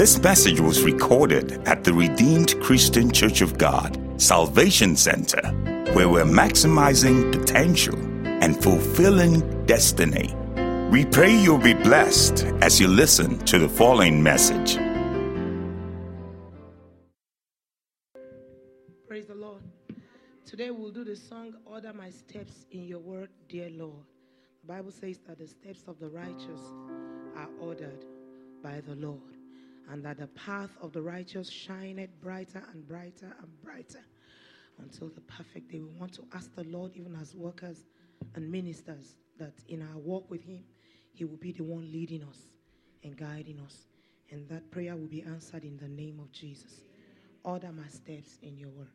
This message was recorded at the Redeemed Christian Church of God Salvation Center, where we're maximizing potential and fulfilling destiny. We pray you'll be blessed as you listen to the following message. Praise the Lord. Today we'll do the song, Order My Steps in Your Word, Dear Lord. The Bible says that the steps of the righteous are ordered by the Lord, and that the path of the righteous shineth brighter and brighter and brighter until the perfect day. We want to ask the Lord, even as workers and ministers, that in our walk with Him, He will be the one leading us and guiding us. And that prayer will be answered in the name of Jesus. Order my steps in your word.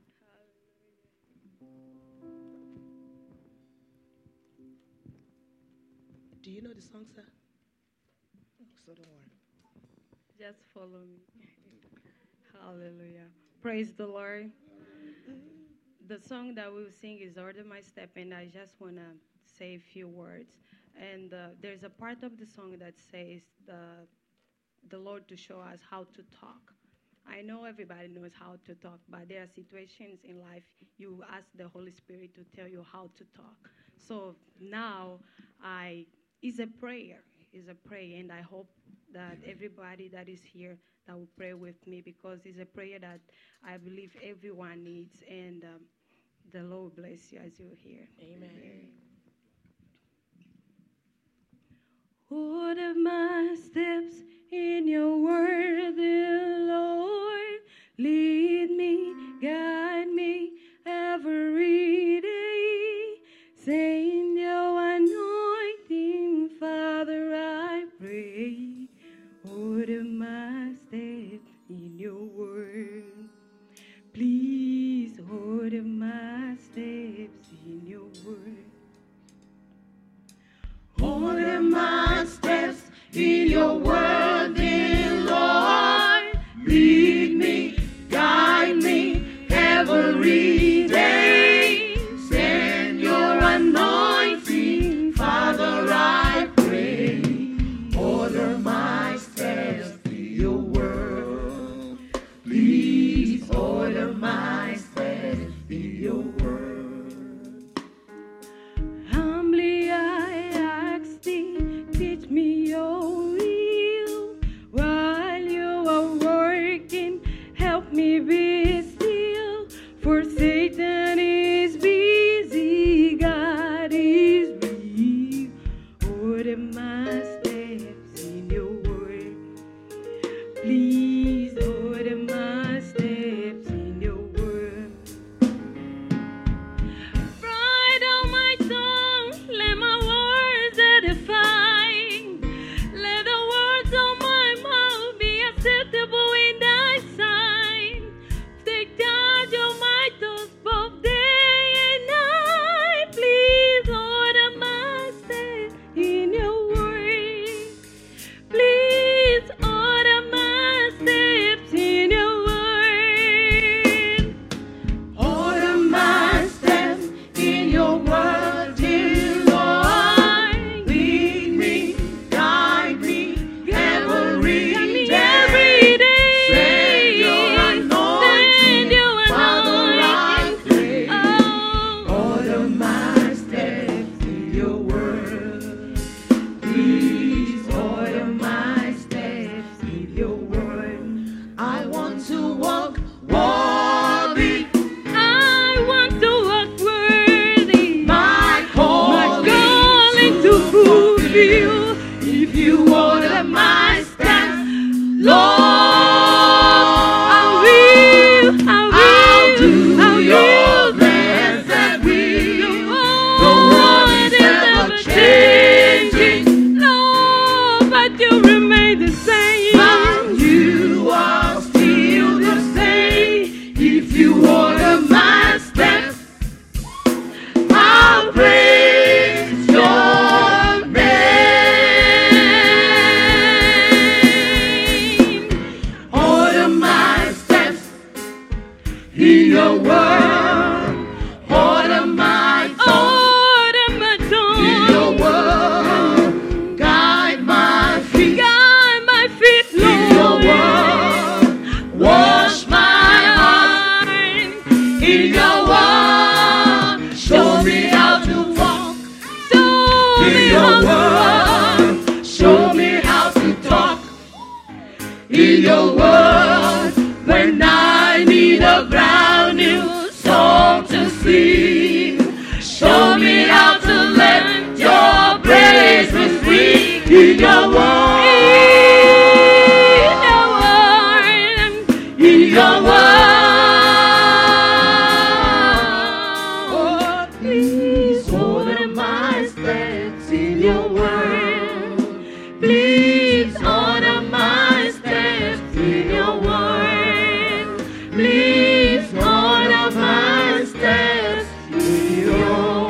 Do you know the song, sir? So don't worry. Just follow me. Hallelujah. Praise the Lord. The song that we'll sing is Order My Step, and I just want to say a few words. And there's a part of the song that says the Lord to show us how to talk. I know everybody knows how to talk, but there are situations in life you ask the Holy Spirit to tell you how to talk. So now it's a prayer. It's a prayer, and I hope that everybody that is here that will pray with me, because it's a prayer that I believe everyone needs, and the Lord bless you as you hear. Amen. Order my steps in your word, dear Lord. Lead me, guide me every day. Send your anointing, Father, I pray. Order my steps in your word. Please order my steps in your word. Order my steps in your word, dear Lord. Lead me, guide me every day. Send your anointing, Father, I pray. Order my steps in your word. Please order my steps in your word. Humbly I ask thee, teach me your will. While you are working, help me be still. For Satan is busy, God is real. Order my steps in your word. Please order my steps in your word. Bridle my tongue, let my words edify. Let the words of my mouth be acceptable in thy sight. Take charge of my thoughts both day and night. Please order my steps in your word. Please order my steps in your word. When I need a brand new song to sing, show me how to let your praise be free in your word. In your word. Oh, please order my steps in your word. Please order my steps in your word. Please order my steps in your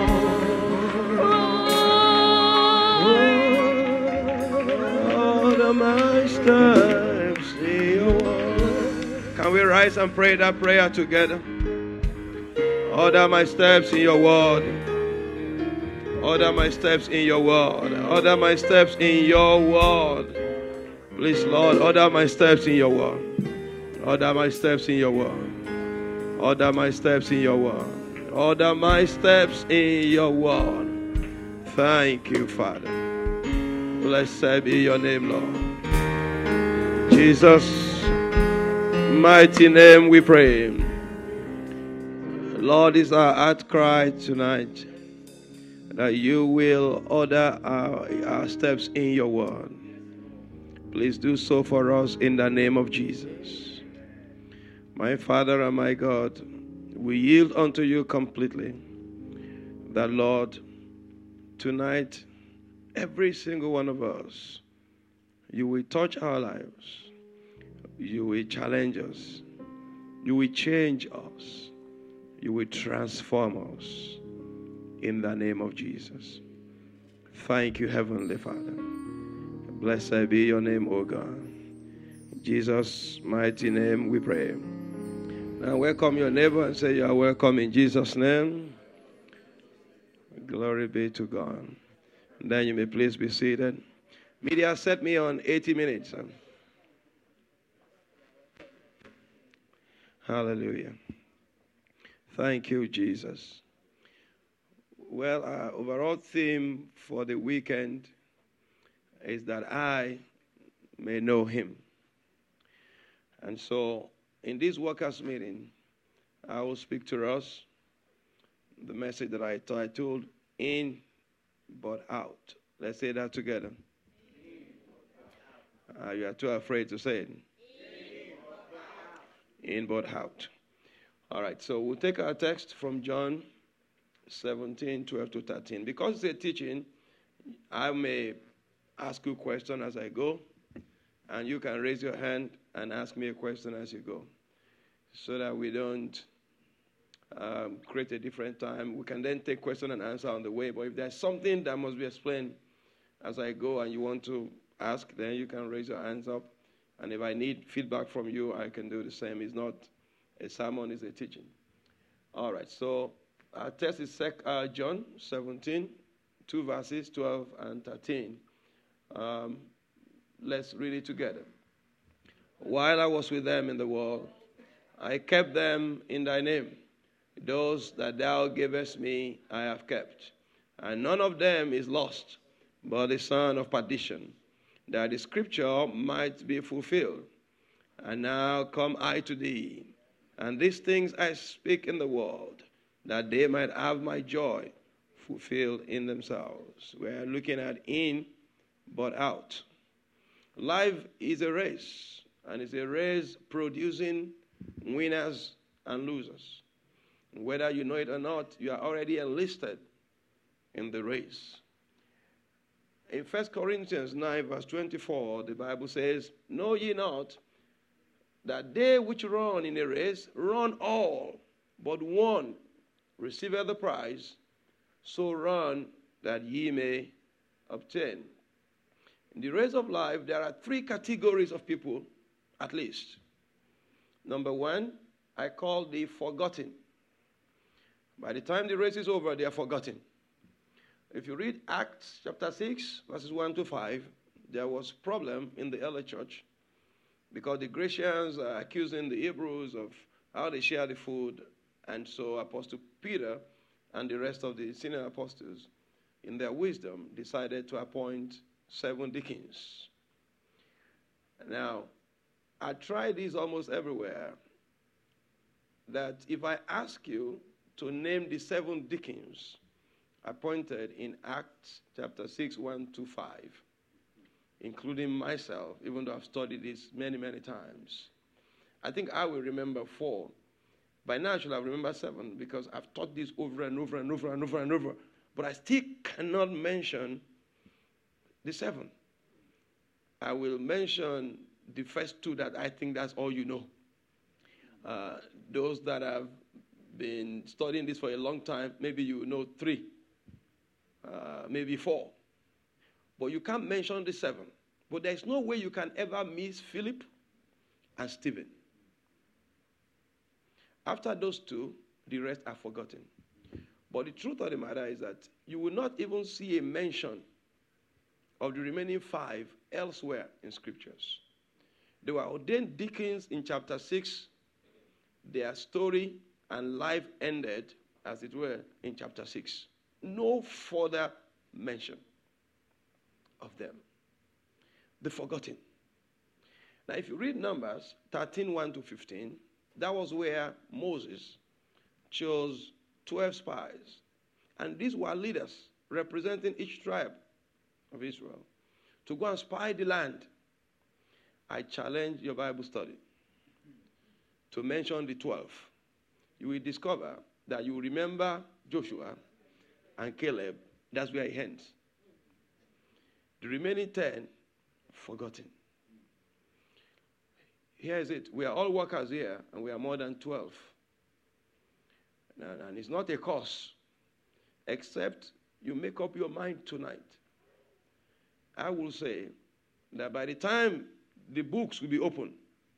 word. Order my steps in your word. Can we rise and pray that prayer together? Order my steps in your word. Order my steps in your word. Order my steps in your word. Please, Lord, order my steps in your word. Order my steps in your word. Order my steps in your word. Order my steps in your word. Thank you, Father. Blessed be your name, Lord. Jesus' mighty name we pray. Lord, is our heart cry tonight that you will order our steps in your word. Please do so for us in the name of Jesus. My Father and my God, we yield unto you completely. That, Lord, tonight, every single one of us, you will touch our lives. You will challenge us. You will change us. You will transform us in the name of Jesus. Thank you, Heavenly Father. Blessed be your name, O God. In Jesus' mighty name we pray. Now welcome your neighbor and say you are welcome in Jesus' name. Glory be to God. And then you may please be seated. Media set me on 80 minutes. Hallelujah. Thank you, Jesus. Well, our overall theme for the weekend is that I may know him. And so, in this workers' meeting, I will speak to us the message that I titled, In But Out. Let's say that together. You are too afraid to say it. In but out. All right, so we'll take our text from John 17, 12 to 13. Because it's a teaching, I may ask you a question as I go, and you can raise your hand and ask me a question as you go, so that we don't create a different time. We can then take question and answer on the way, but if there's something that must be explained as I go and you want to ask, then you can raise your hands up. And if I need feedback from you, I can do the same. It's not a sermon, it's a teaching. All right, so our text is John 17, 2 verses 12 and 13. Let's read it together. While I was with them in the world, I kept them in thy name. Those that thou gavest me, I have kept. And none of them is lost, but the son of perdition, that the scripture might be fulfilled. And now come I to thee, and these things I speak in the world, that they might have my joy fulfilled in themselves. We are looking at in, but out. Life is a race, and it's a race producing winners and losers. Whether you know it or not, you are already enlisted in the race. In 1 Corinthians 9, verse 24, the Bible says, Know ye not that they which run in a race run all, but one receiveth the prize, so run that ye may obtain. In the race of life, there are three categories of people, at least. Number one, I call the forgotten. By the time the race is over, they are forgotten. If you read Acts chapter 6, verses 1 to 5, there was problem in the early church because the Grecians are accusing the Hebrews of how they share the food. And so Apostle Peter and the rest of the senior apostles, in their wisdom, decided to appoint 7 deacons. Now, I try this almost everywhere, that if I ask you to name the 7 deacons appointed in Acts chapter 6, 1 to 5, including myself, even though I've studied this many, many times, I think I will remember 4. By now I should have remembered 7 because I've taught this over and over and over and over and over. But I still cannot mention the 7. I will mention the first 2 that I think that's all you know. Those that have been studying this for a long time, maybe you know 3, maybe 4. But you can't mention the 7. But there's no way you can ever miss Philip and Stephen. After those 2, the rest are forgotten. But the truth of the matter is that you will not even see a mention of the remaining 5 elsewhere in scriptures. They were ordained deacons in chapter 6. Their story and life ended, as it were, in chapter 6. No further mention of them. The forgotten. Now, if you read Numbers 13, 1 to 15, that was where Moses chose 12 spies. And these were leaders representing each tribe of Israel to go and spy the land. I challenge your Bible study to mention the 12. You will discover that you remember Joshua and Caleb. That's where it ends. The remaining 10, forgotten. Here is it. We are all workers here, and we are more than 12. And it's not a curse, except you make up your mind tonight. I will say that by the time the books will be open,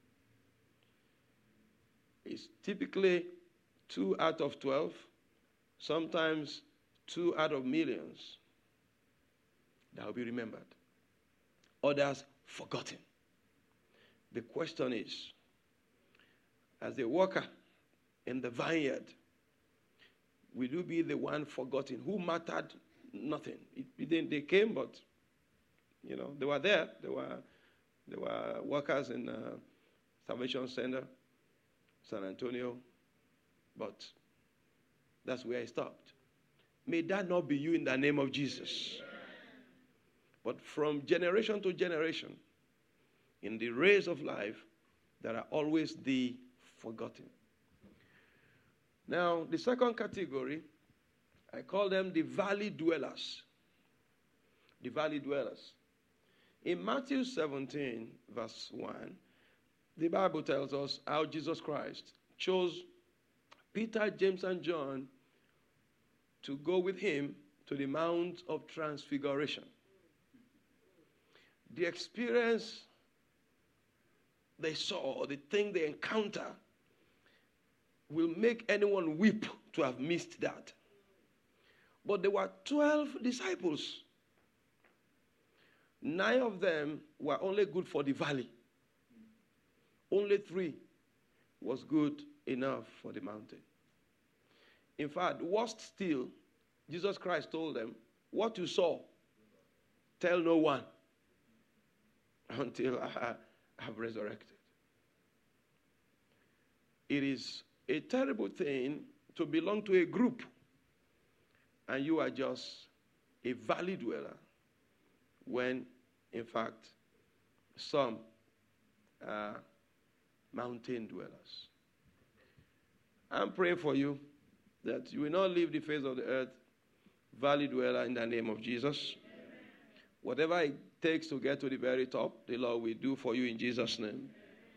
it's typically 2 out of 12, sometimes 2 out of millions that will be remembered. Others forgotten. The question is, as a worker in the vineyard, will you be the one forgotten? Who mattered nothing? They came, but they were there. They were workers in Salvation Center, San Antonio, but that's where I stopped. May that not be you in the name of Jesus. But from generation to generation, in the race of life, there are always the forgotten. Now, the second category, I call them the valley dwellers. The valley dwellers. In Matthew 17, verse 1, the Bible tells us how Jesus Christ chose Peter, James, and John to go with him to the Mount of Transfiguration. The experience they saw, the thing they encounter, will make anyone weep to have missed that. But there were 12 disciples. 9 of them were only good for the valley. Only 3 was good enough for the mountain. In fact, worst still, Jesus Christ told them, what you saw, tell no one until I have resurrected. It is a terrible thing to belong to a group and you are just a valley dweller when, in fact, some are mountain dwellers. I'm praying for you that you will not leave the face of the earth valley dweller in the name of Jesus. Amen. Whatever it takes to get to the very top, the Lord will do for you in Jesus' name.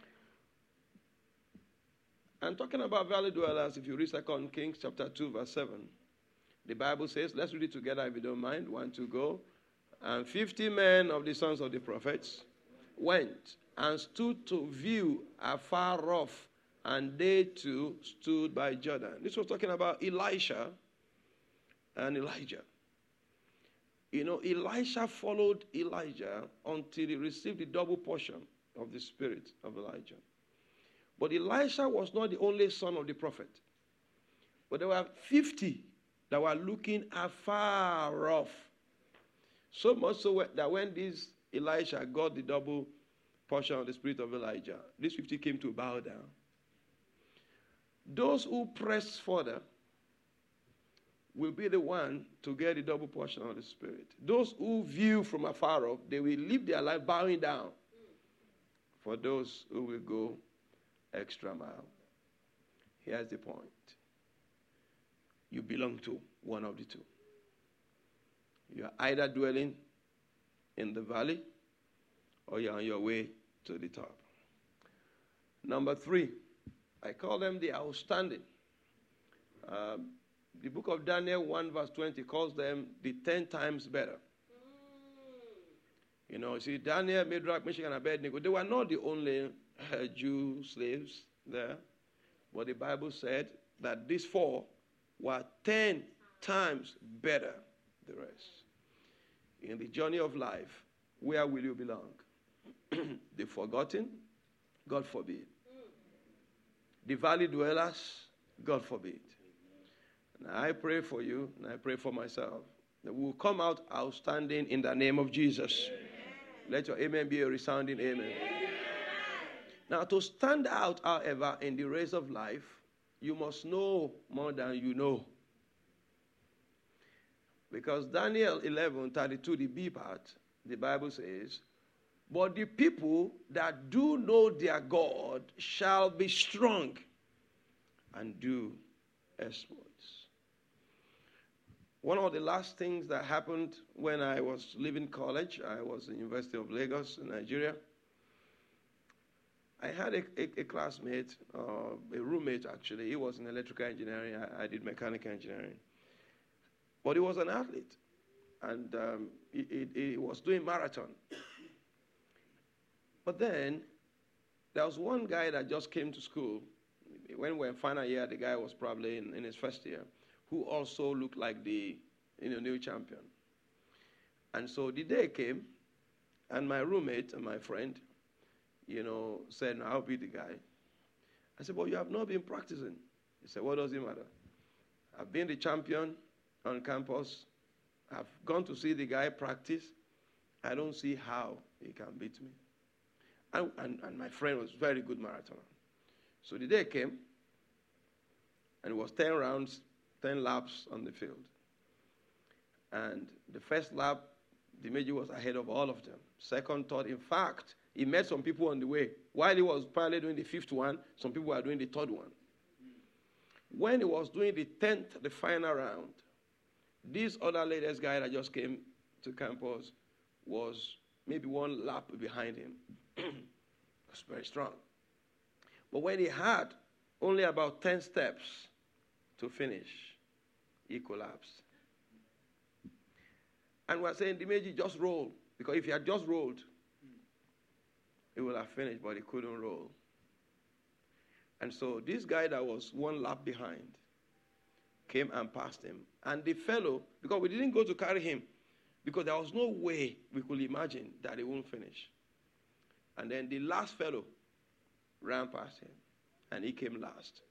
I'm talking about valley dwellers. If you read 2 Kings chapter 2, verse 7, the Bible says, let's read it together if you don't mind. 1, 2, go. And 50 men of the sons of the prophets went and stood to view afar off, and they too stood by Jordan. This was talking about Elisha and Elijah. You know, Elisha followed Elijah until he received the double portion of the spirit of Elijah. But Elisha was not the only son of the prophet. But there were 50 that were looking afar off. So much so that when this Elisha got the double portion of the spirit of Elijah. These 50 came to bow down. Those who press further will be the one to get the double portion of the spirit. Those who view from afar off, they will live their life bowing down. For those who will go extra mile. Here's the point. You belong to one of the two. You are either dwelling in the valley or you're on your way to the top. Number 3, I call them the outstanding. The book of Daniel 1 verse 20 calls them the 10 times better. You know, see, Daniel, Shadrach, Meshach, and Abednego, they were not the only Jew slaves there. But the Bible said that these 4 were 10 times better than the rest. In the journey of life, where will you belong? The forgotten? God forbid. The valley dwellers? God forbid. And I pray for you, and I pray for myself, that we will come out outstanding in the name of Jesus. Amen. Let your amen be a resounding amen. Amen. Now, to stand out, however, in the race of life, you must know more than you know. Because Daniel 11:32, the B part, the Bible says, but the people that do know their God shall be strong and do exploits. One of the last things that happened when I was leaving college, I was in the University of Lagos in Nigeria. I had a classmate, a roommate actually. He was in electrical engineering. I did mechanical engineering. But he was an athlete. And he was doing marathon. But then, there was one guy that just came to school. When we were in final year, the guy was probably in his first year, who also looked like the new champion. And so the day came, and my roommate and my friend, said, no, I'll be the guy. I said, but you have not been practicing. He said, what does it matter? I've been the champion on campus. I've gone to see the guy practice. I don't see how he can beat me. And my friend was a very good marathoner. So the day came, and it was 10 rounds, 10 laps on the field. And the first lap, the Major was ahead of all of them. Second, third. In fact, he met some people on the way. While he was probably doing the 5th one, some people were doing the 3rd one. When he was doing the 10th, the final round, this other latest guy that just came to campus was maybe 1 lap behind him. Was very strong. But when he had only about 10 steps to finish, he collapsed. And we're saying the Major just rolled. Because if he had just rolled, he would have finished, but he couldn't roll. And so this guy that was 1 lap behind came and passed him. And the fellow, because we didn't go to carry him, because there was no way we could imagine that he wouldn't finish. And then the last fellow ran past him, and he came last.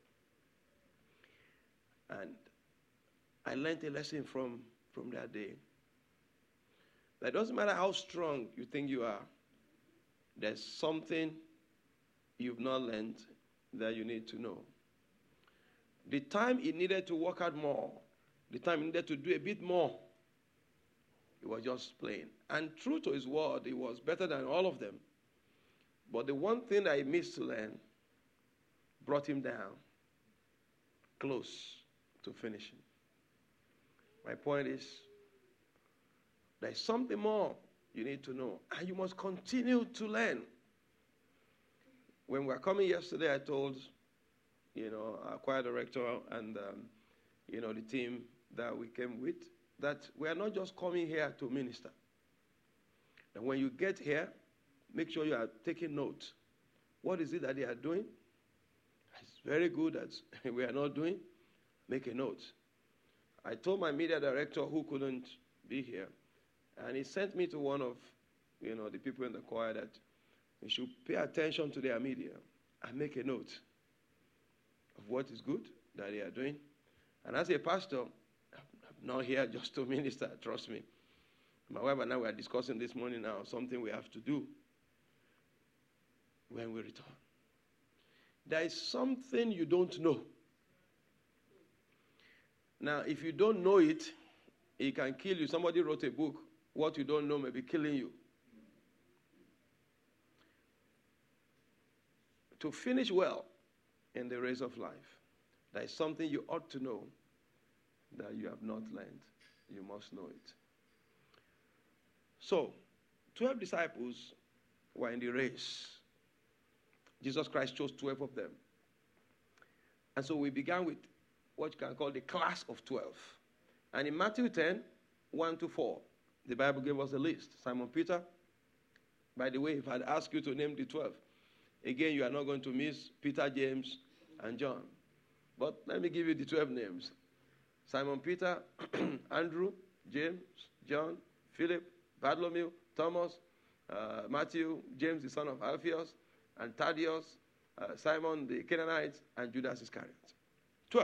And I learned a lesson from that day. That it doesn't matter how strong you think you are, there's something you've not learned that you need to know. The time he needed to work out more, the time he needed to do a bit more, he was just playing. And true to his word, he was better than all of them. But the one thing that he missed to learn brought him down close to finishing. My point is, there's something more you need to know. And you must continue to learn. When we were coming yesterday, I told, our choir director and, the team that we came with, that we are not just coming here to minister. And when you get here, make sure you are taking notes. What is it that they are doing? It's very good that we are not doing. Make a note. I told my media director who couldn't be here, and he sent me to one of, the people in the choir that they should pay attention to their media and make a note of what is good that they are doing. And as a pastor, I'm not here just to minister, trust me. My wife and I were discussing this morning now, something we have to do. And I said, okay, Lord, what is it that you want us to do? And he said, I want us to when we return. There is something you don't know. Now, if you don't know it, it can kill you. Somebody wrote a book, What You Don't Know May Be Killing You. To finish well in the race of life, there is something you ought to know that you have not learned. You must know it. So, 12 disciples were in the race. Jesus Christ chose 12 of them. And so we began with what you can call the class of 12. And in Matthew 10, 1 to 4, the Bible gave us a list. Simon Peter, by the way, if I'd asked you to name the 12, again, you are not going to miss Peter, James, and John. But let me give you the 12 names. Simon Peter, Andrew, James, John, Philip, Bartholomew, Thomas, Matthew, James the son of Alphaeus, and Thaddeus, Simon the Canaanite, and Judas Iscariot. 12.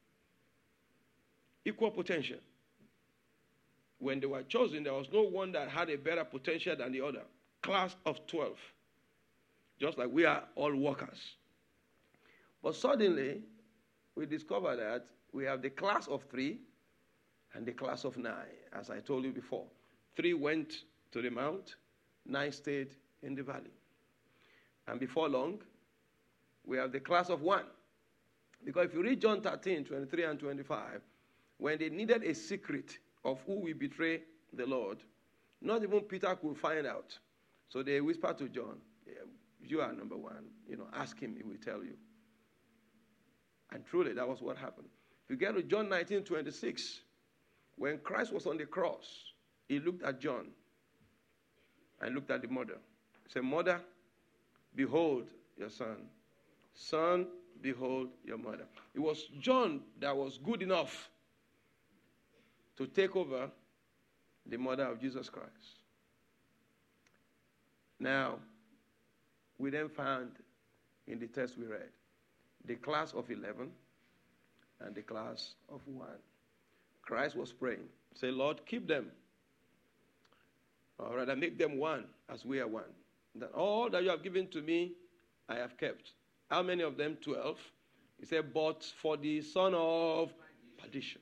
Equal potential. When they were chosen, there was no one that had a better potential than the other. Class of 12. Just like we are all workers. But suddenly, we discovered that we have the class of 3 and the class of 9, as I told you before. 3 went to the mount, 9 stayed in the valley. And before long, we have the class of 1. Because if you read John 13, 23 and 25, when they needed a secret of who will betray the Lord, not even Peter could find out. So they whispered to John, you are number 1. Ask him, he will tell you. And truly, that was what happened. If you get to John 19, 26, when Christ was on the cross, he looked at John and looked at the mother. He said, Mother, behold your son. Son, behold your mother. It was John that was good enough to take over the mother of Jesus Christ. Now, we then found in the text we read, the class of 11 and the class of 1. Christ was praying. Say, Lord, keep them. Or rather, make them one as we are one. That all that you have given to me, I have kept. How many of them? 12. He said, but for the son of perdition.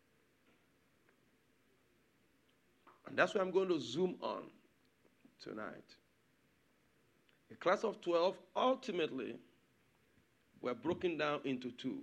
And that's where I'm going to zoom on tonight. The class of 12 ultimately were broken down into 2.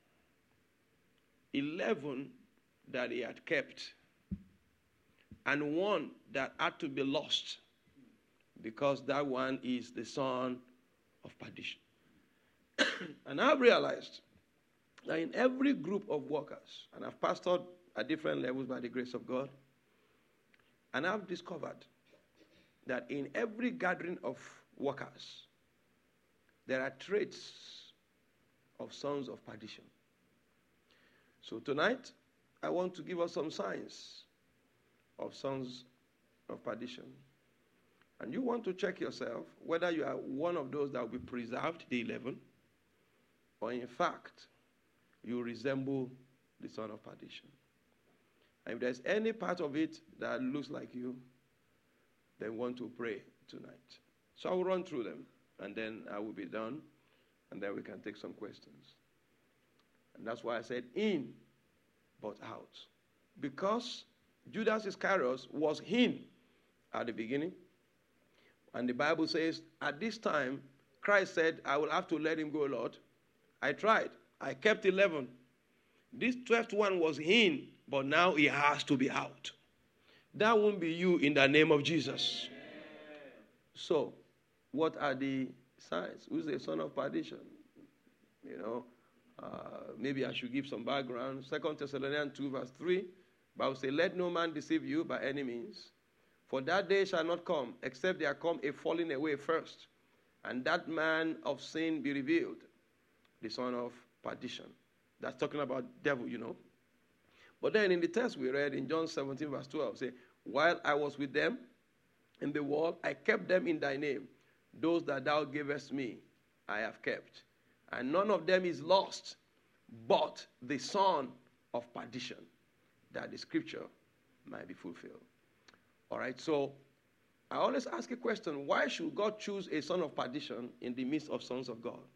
11 that he had kept, and 1 that had to be lost, because that one is the son of perdition. And I've realized that in every group of workers, and I've pastored at different levels by the grace of God, and I've discovered that in every gathering of workers, there are traits of sons of perdition. So tonight, I want to give us some signs of sons of perdition. And you want to check yourself whether you are one of those that will be preserved, the 11, or in fact, you resemble the son of perdition. And if there's any part of it that looks like you, then want to pray tonight. So I will run through them, and then I will be done, and then we can take some questions. And that's why I said in, but out. Because Judas Iscariot was in at the beginning. And the Bible says, at this time, Christ said, I will have to let him go, Lord. I tried. I kept 11. This 12th one was in, but now he has to be out. That won't be you in the name of Jesus. So, what are the signs? Who's the son of perdition? Maybe I should give some background. 2 Thessalonians 2 verse 3, Bible says, let no man deceive you by any means. For that day shall not come, except there come a falling away first, and that man of sin be revealed, the son of perdition. That's talking about devil, But then in the text we read in John 17 verse 12, say, while I was with them in the world, I kept them in thy name. Those that thou gavest me, I have kept. And none of them is lost, but the son of perdition, that the scripture might be fulfilled. All right, so I always ask a question, why should God choose a son of perdition in the midst of sons of God?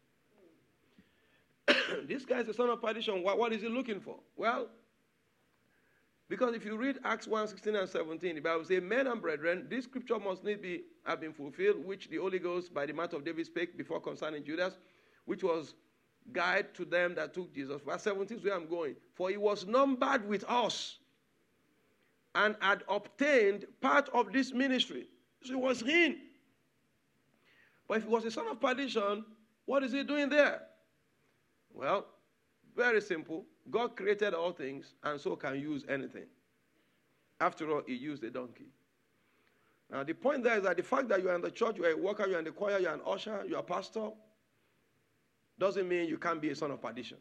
This guy is a son of perdition. What is he looking for? Well, because if you read Acts 1, 16 and 17, the Bible says, men and brethren, this scripture must need have been fulfilled, which the Holy Ghost by the mouth of David spake before concerning Judas, which was guide to them that took Jesus. Verse 17 is where I'm going. For he was numbered with us and had obtained part of this ministry. So he was in. But if he was a son of perdition, what is he doing there? Well, very simple. God created all things and so can use anything. After all, he used a donkey. Now, the point there is that the fact that you are in the church, you are a worker, you are in the choir, you are an usher, you are a pastor, doesn't mean you can't be a son of perdition.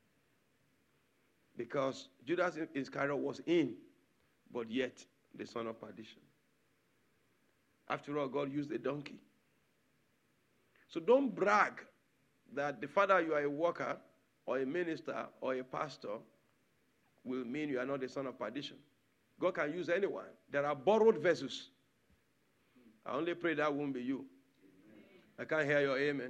Because Judas Iscariot was in, but yet the son of perdition. After all, God used a donkey. So don't brag that the fact that you are a worker or a minister or a pastor will mean you are not a son of perdition. God can use anyone. There are borrowed vessels. I only pray that won't be you. I can't hear your amen.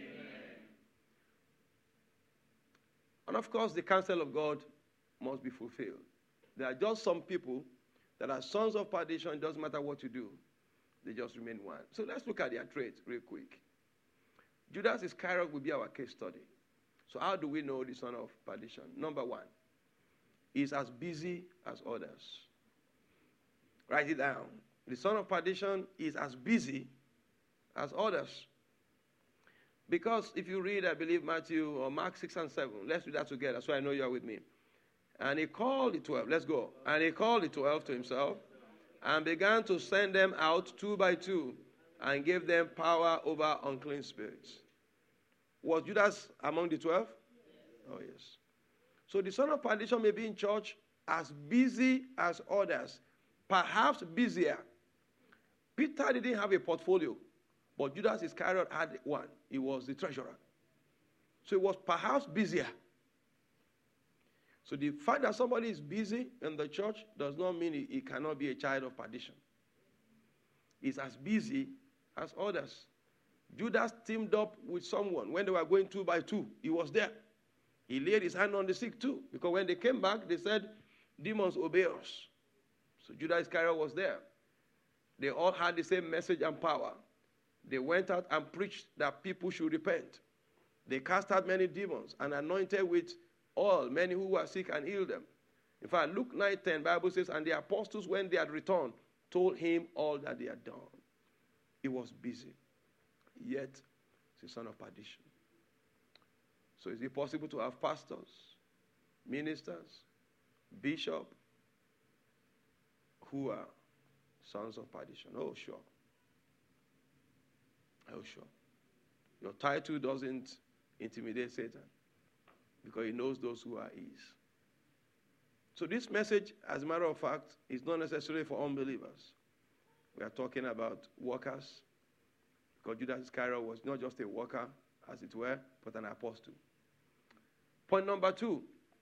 And of course, the counsel of God must be fulfilled. There are just some people that are sons of perdition. It doesn't matter what you do. They just remain one. So let's look at their traits real quick. Judas Iscariot will be our case study. So how do we know the son of perdition? Number one, he's as busy as others. Write it down. The son of perdition is as busy as others. Because if you read, I believe, Matthew or Mark 6 and 7, let's do that together so I know you are with me. And he called the 12. Let's go. And he called the 12 to himself and began to send them out 2 by 2 and gave them power over unclean spirits. Was Judas among the 12? Oh, yes. So the son of perdition may be in church as busy as others, perhaps busier. Peter didn't have a portfolio, but Judas Iscariot had one. He was the treasurer. So he was perhaps busier. So the fact that somebody is busy in the church does not mean he cannot be a child of perdition. He's as busy as others. Judas teamed up with someone when they were going 2 by 2. He was there. He laid his hand on the sick too. Because when they came back, they said, demons obey us. So Judas Iscariot was there. They all had the same message and power. They went out and preached that people should repent. They cast out many demons and anointed with oil many who were sick and healed them. In fact, Luke 9:10, Bible says, and the apostles, when they had returned, told him all that they had done. He was busy. Yet, he's a son of perdition. So is it possible to have pastors, ministers, bishops who are sons of perdition? Oh, sure. Oh, sure. Your title doesn't intimidate Satan because he knows those who are his. So this message, as a matter of fact, is not necessarily for unbelievers. We are talking about workers, because Judas Iscariot was not just a worker, as it were, but an apostle. Point number 2.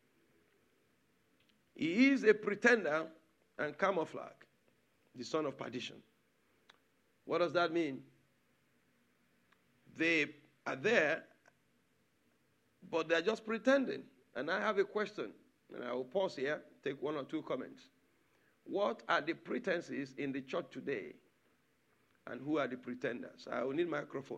He is a pretender and camouflage, the son of perdition. What does that mean? They are there, but they're just pretending. And I have a question, and I will pause here, take 1 or 2 comments. What are the pretenses in the church today? And who are the pretenders? I will need microphone.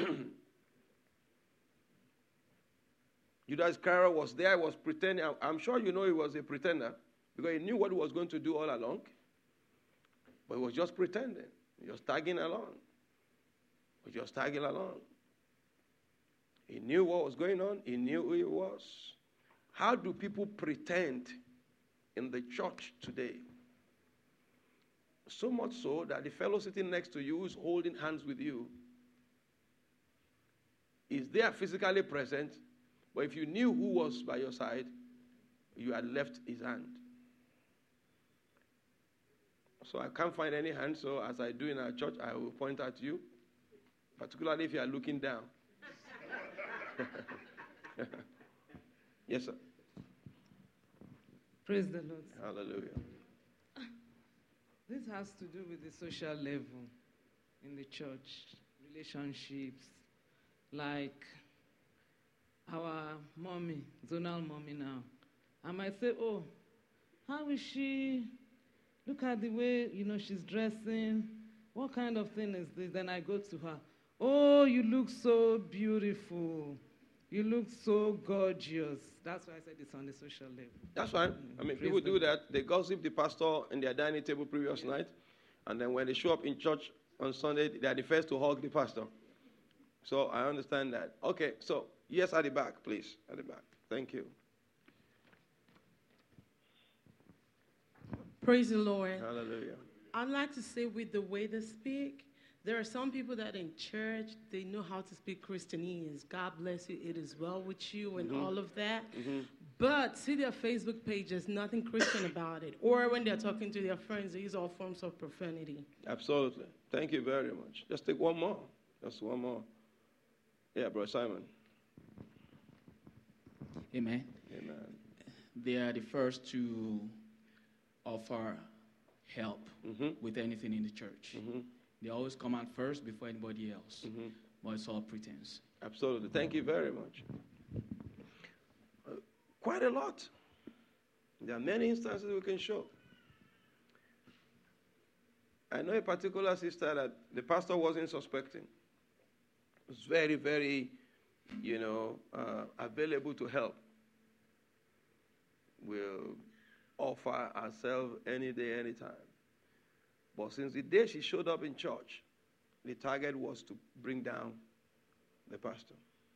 Judas Iscariot was there, was pretending. I'm sure you know he was a pretender because he knew what he was going to do all along. But he was just pretending. He was tagging along. He was tagging along. He knew what was going on. He knew who he was. How do people pretend in the church today? So much so that the fellow sitting next to you who is holding hands with you is there physically present, but if you knew who was by your side, you had left his hand. So I can't find any hand, so as I do in our church, I will point at you, particularly if you are looking down. Yes, sir. Praise the Lord. Hallelujah. This has to do with the social level. in the church, relationships, like our mommy, zonal mommy now. I might say, oh, how is she? Look at the way, she's dressing. What kind of thing is this? Then I go to her. Oh, you look so beautiful. You look so gorgeous. That's why I said it's on the social level. That's fine. I mean, people do that. They gossip the pastor in their dining table previous night. And then when they show up in church on Sunday, they are the first to hug the pastor. So I understand that. Okay, so yes, at the back, please. At the back. Thank you. Praise the Lord. Hallelujah. I'd like to say with the way they speak, there are some people that in church, they know how to speak Christianese. God bless you, it is well with you, and all of that. But see their Facebook page, there's nothing Christian about it. Or when they're talking to their friends, they use all forms of profanity. Absolutely. Thank you very much. Just take one more. Just one more. Yeah, Brother Simon. Amen. Amen. They are the first to offer help with anything in the church. They always come out first before anybody else. But it's all pretense. Absolutely. Thank you very much. Quite a lot. There are many instances we can show. I know a particular sister that the pastor wasn't suspecting. Was very, very, available to help. Will offer herself any day, any time. But since the day she showed up in church, the target was to bring down the pastor.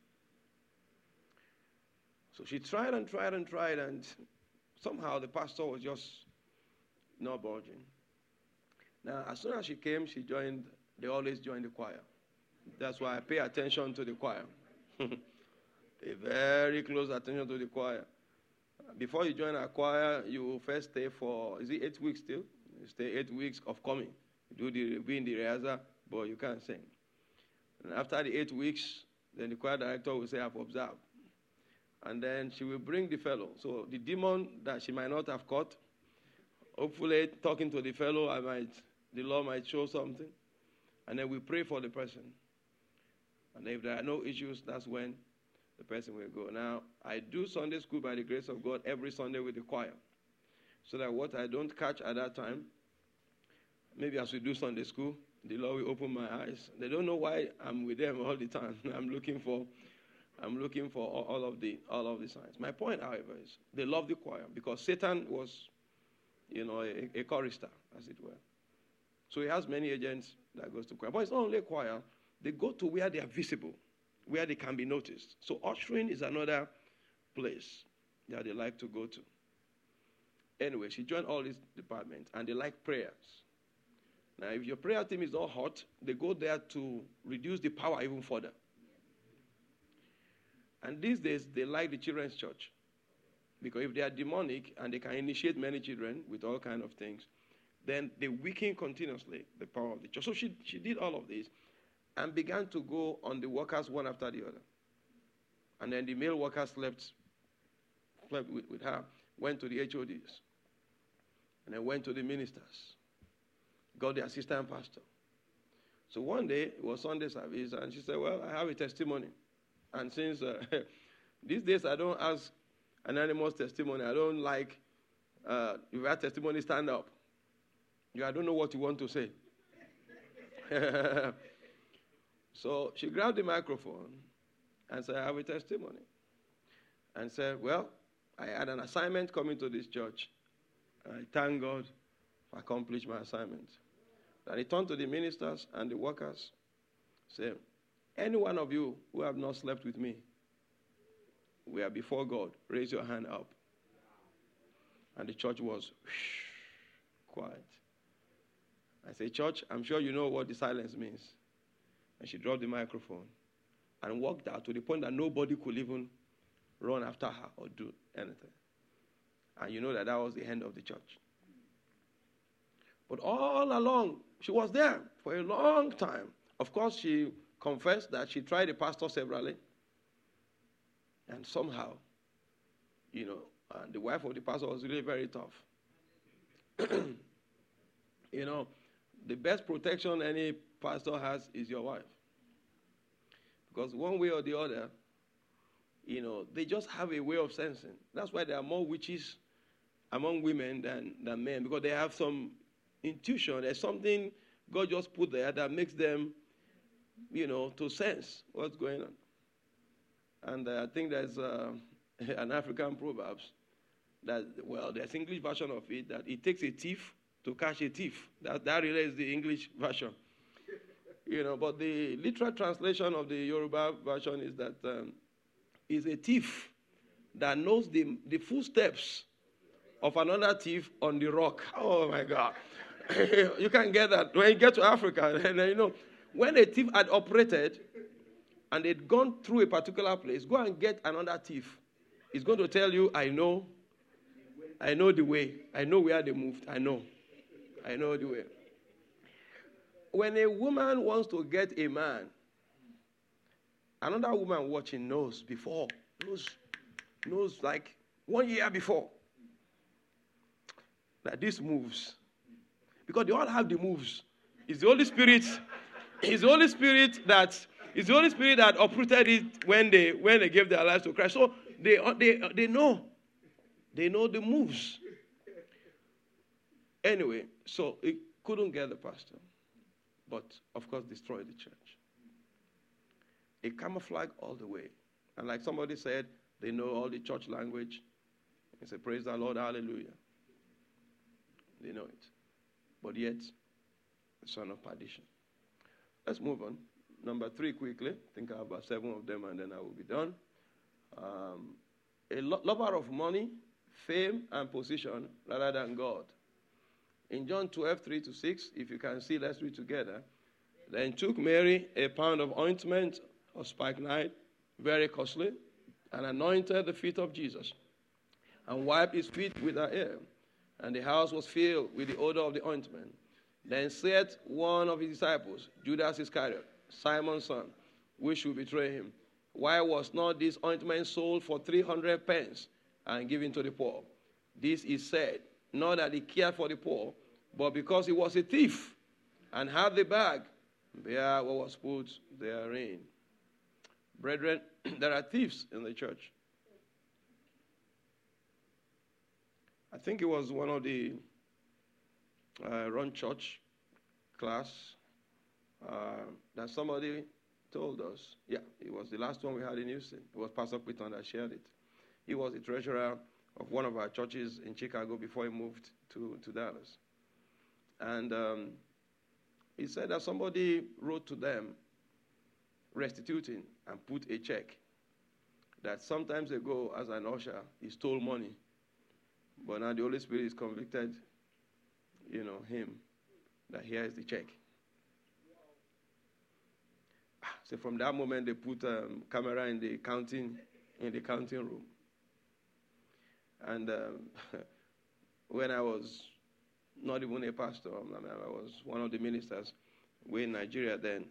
So she tried and tried and tried, and somehow the pastor was just not budging. Now, as soon as she came, they always joined the choir. That's why I pay attention to the choir. Pay very close attention to the choir. Before you join a choir, you will first stay for, 8 weeks still? You stay 8 weeks of coming. You be in the rehearsal, but you can't sing. And after the 8 weeks, then the choir director will say, I've observed. And then she will bring the fellow. So the demon that she might not have caught, hopefully talking to the fellow, the Lord might show something. And then we pray for the person. And if there are no issues, that's when the person will go. Now, I do Sunday school by the grace of God every Sunday with the choir. So that what I don't catch at that time, maybe as we do Sunday school, the Lord will open my eyes. They don't know why I'm with them all the time. I'm looking for all of the signs. My point, however, is they love the choir because Satan was, a chorister, as it were. So he has many agents that goes to choir. But it's not only choir. They go to where they are visible, where they can be noticed. So ushering is another place that they like to go to. Anyway, she joined all these departments, and they like prayers. Now, if your prayer team is not hot, they go there to reduce the power even further. And these days, they like the children's church. Because if they are demonic and they can initiate many children with all kinds of things, then they weaken continuously the power of the church. So she did all of this and began to go on the workers one after the other. And then the male workers slept with her, went to the HODs, and then went to the ministers, got the assistant pastor. So one day, it was Sunday service, and she said, well, I have a testimony. And since these days I don't ask anonymous testimony, I don't like, if you have testimony, stand up. I don't know what you want to say. So she grabbed the microphone and said, I have a testimony. And said, well, I had an assignment coming to this church. And I thank God for accomplishing my assignment. Then he turned to the ministers and the workers, said, any one of you who have not slept with me, we are before God. Raise your hand up. And the church was quiet. I say, church, I'm sure you know what the silence means. And she dropped the microphone and walked out to the point that nobody could even run after her or do anything. And you know that was the end of the church. But all along, she was there for a long time. Of course, she confessed that she tried the pastor severally. And somehow, the wife of the pastor was really very tough. The best protection any pastor has is your wife. Because one way or the other, they just have a way of sensing. That's why there are more witches among women than men, because they have some intuition. There's something God just put there that makes them, to sense what's going on. And I think there's an African proverb there's English version of it, that it takes a thief to catch a thief. That really is the English version. But the literal translation of the Yoruba version is that is a thief that knows the footsteps of another thief on the rock. Oh, my God. You can get that. When you get to Africa, when a thief had operated and they'd gone through a particular place, go and get another thief. He's going to tell you, I know the way. I know where they moved. I know the way. When a woman wants to get a man, another woman watching knows like 1 year before that this moves. Because they all have the moves. It's the Holy Spirit. It's the Holy Spirit that uprooted it when they gave their lives to Christ. So they know. They know the moves. Anyway, so it couldn't get the pastor. But, of course, destroyed the church. It camouflaged all the way. And like somebody said, they know all the church language. They say, praise the Lord, hallelujah. They know it. But yet, the son of perdition. Let's move on. Number 3 quickly. I think I have about 7 of them and then I will be done. A lover of money, fame, and position rather than God. In John 12:3-6, if you can see, let's read together. Then took Mary a pound of ointment of spikenard, very costly, and anointed the feet of Jesus, and wiped his feet with her hair. And the house was filled with the odor of the ointment. Then said one of his disciples, Judas Iscariot, Simon's son, which should betray him, why was not this ointment sold for 300 pence and given to the poor? This is said, not that he cared for the poor, but because he was a thief and had the bag, bear what was put therein. Brethren, there are thieves in the church. I think it was one of the Run Church class that somebody told us. Yeah, it was the last one we had in Houston. It was Pastor Quitton that shared it. He was the treasurer of one of our churches in Chicago before he moved to Dallas. And he said that somebody wrote to them restituting and put a check that sometimes ago as an usher, he stole money. But now the Holy Spirit is convicted, him, that here is the check. So from that moment, they put a camera in the counting room. And when I was not even a pastor, I was one of the ministers. We're in Nigeria then.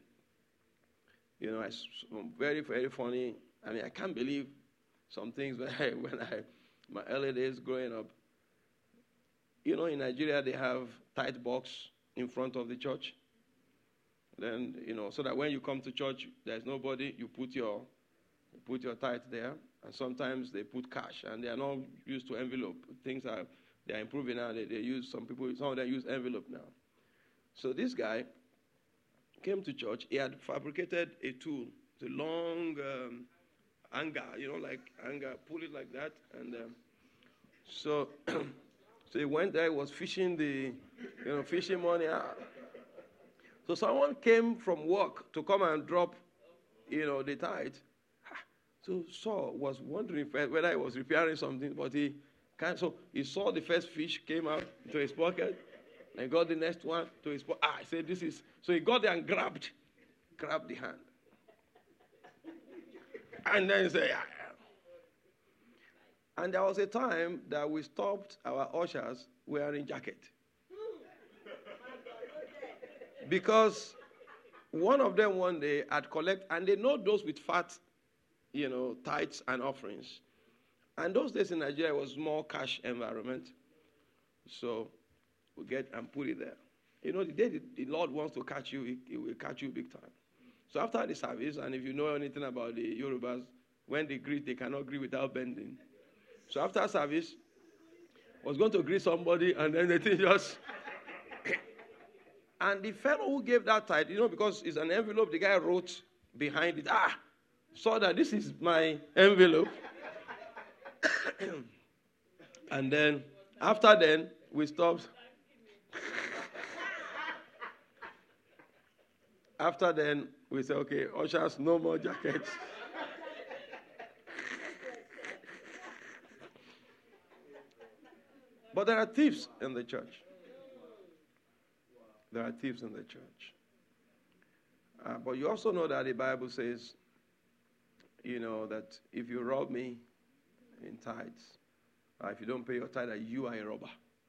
Very, very funny. I can't believe some things my early days growing up. In Nigeria, they have tithe box in front of the church. Then, so that when you come to church, there's nobody, you put your tithe there. And sometimes they put cash, and they are not used to envelope. They are improving now. They use, some of them use envelope now. So this guy came to church. He had fabricated a tool. It's a long hanger, like hanger, pull it like that. And so he went there, he was fishing fishing money out. So someone came from work to come and drop, the tithe. So Saul was wondering whether he was repairing something, but he saw the first fish came out to his pocket, and got the next one to his pocket. I said, this is, so he got there and grabbed the hand. And then he said, yeah. And there was a time that we stopped our ushers wearing jacket. Because one of them one day had collected, and they know those with fat, tithes and offerings. And those days in Nigeria was more cash environment. So we get and put it there. You know, the day the Lord wants to catch you, he will catch you big time. So after the service, and if you know anything about the Yorubas, when they greet, they cannot greet without bending. So after service, I was going to greet somebody, and then the thing just... And the fellow who gave that tithe, you know, because it's an envelope, the guy wrote behind it, saw that this is my envelope. And then, after then, we stopped. After then, we said, okay, ushers, no more jackets. But there are thieves in the church. There are thieves in the church. But you also know that the Bible says, you know, that if you rob me in tithes, if you don't pay your tithe, you are a robber.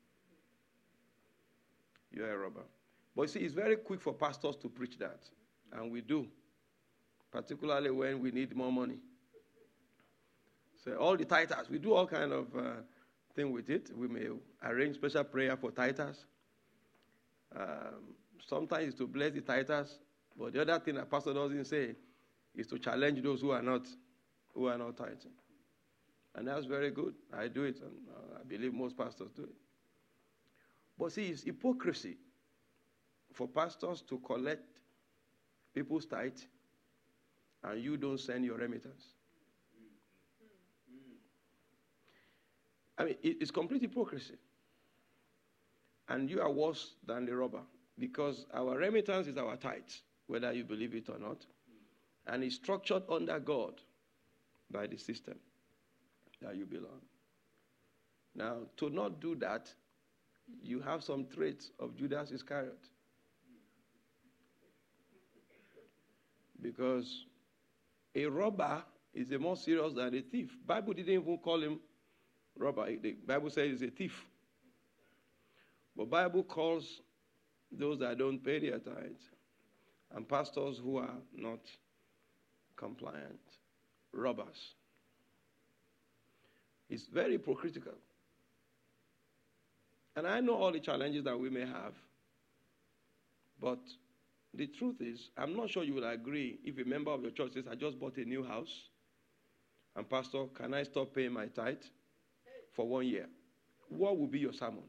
You are a robber. But you see, it's very quick for pastors to preach that. And we do. Particularly when we need more money. So all the tithers, we do all kind of thing with it. We may arrange special prayer for tithers. Sometimes it's to bless the tithers. But the other thing that pastor doesn't say is to challenge those who are not tithing. And that's very good. I do it, and I believe most pastors do it. But see, it's hypocrisy for pastors to collect people's tithe and you don't send your remittance. I mean, it's complete hypocrisy. And you are worse than the robber, because our remittance is our tithe, whether you believe it or not. And it's structured under God by the system that you belong. Now, to not do that, you have some traits of Judas Iscariot. Because a robber is more serious than a thief. Bible didn't even call him robber. The Bible says he's a thief. But Bible calls those that don't pay their tithes and pastors who are not compliant robbers. It's very hypocritical. And I know all the challenges that we may have, but the truth is, I'm not sure you will agree if a member of your church says, I just bought a new house, and pastor, can I stop paying my tithe for 1 year? What will be your sermon?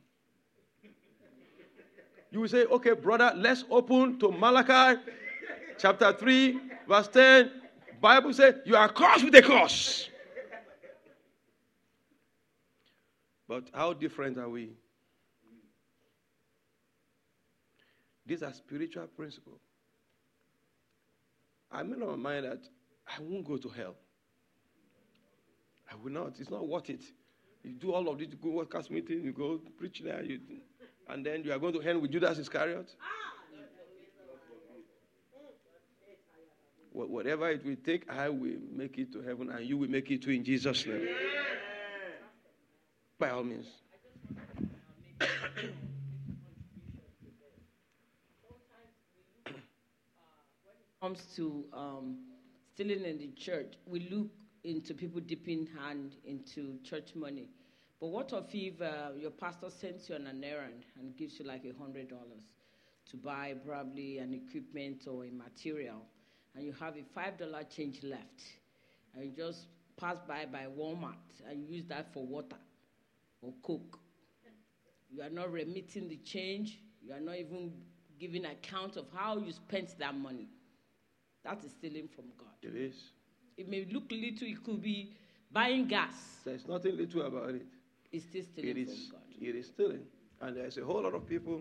You will say, okay, brother, let's open to Malachi chapter 3, verse 10. Bible says, you are cursed with a curse. But how different are we? These are spiritual principles. I made up my mind that I won't go to hell. I will not. It's not worth it. You do all of this, you go workers meeting, you go preach there, and then you are going to hell with Judas Iscariot. Whatever it will take, I will make it to heaven, and you will make it too in Jesus' name. By all means. Comes to stealing in the church, we look into people dipping hand into church money. But what if your pastor sends you on an errand and gives you like $100 to buy probably an equipment or a material, and you have a $5 change left, and you just pass by Walmart and use that for water or Coke? You are not remitting the change. You are not even giving account of how you spent that money. That is stealing from God. It is. It may look little. It could be buying gas. There's nothing little about it. It's still stealing from God. It is stealing. And there's a whole lot of people,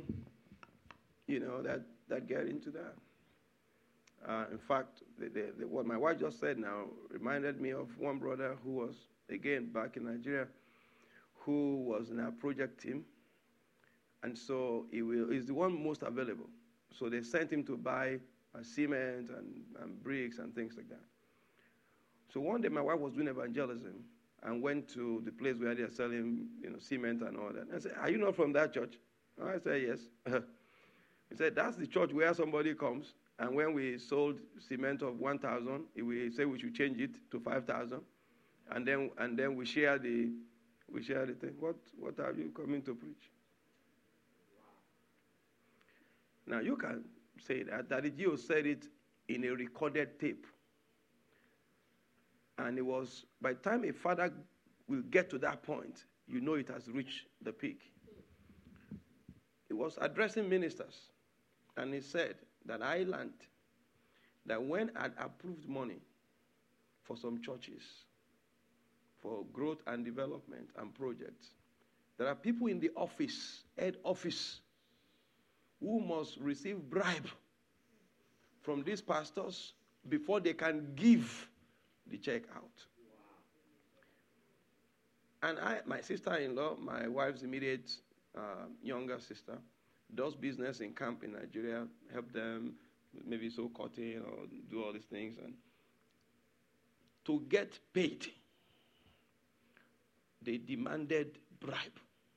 that get into that. In fact, what my wife just said now reminded me of one brother who was, again, back in Nigeria, who was in our project team. And so he's the one most available. So they sent him to buy cement and bricks and things like that. So one day my wife was doing evangelism and went to the place where they are selling, cement and all that. I said, "Are you not from that church?" I said, "Yes." He said, "That's the church where somebody comes, and when we sold cement of 1,000, we say we should change it to 5,000, and then we share the thing. What are you coming to preach?" Now, you can say that Daddy Gio said it in a recorded tape. And it was, by the time a father will get to that point, you know it has reached the peak. He was addressing ministers, and he said that I learned that when I approved money for some churches, for growth and development and projects, there are people in the office, head office, who must receive bribe from these pastors before they can give the check out. And my sister-in-law, my wife's immediate younger sister, does business in camp in Nigeria, help them maybe sew cotton or do all these things. And to get paid, they demanded bribe.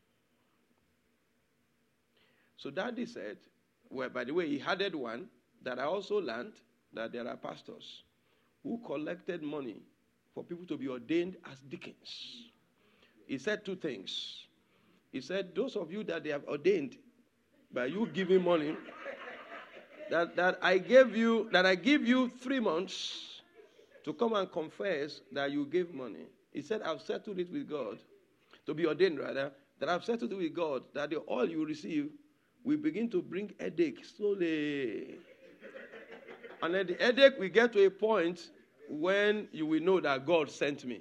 So Daddy said, well, by the way, he added one that I also learned that there are pastors who collected money for people to be ordained as deacons. He said two things. He said, those of you that they have ordained by you giving money, that I give you 3 months to come and confess that you gave money. He said, I've settled it with God, to be ordained rather, that I've settled it with God, that the oil you receive will begin to bring headache slowly. And then the headache will get to a point when you will know that God sent me.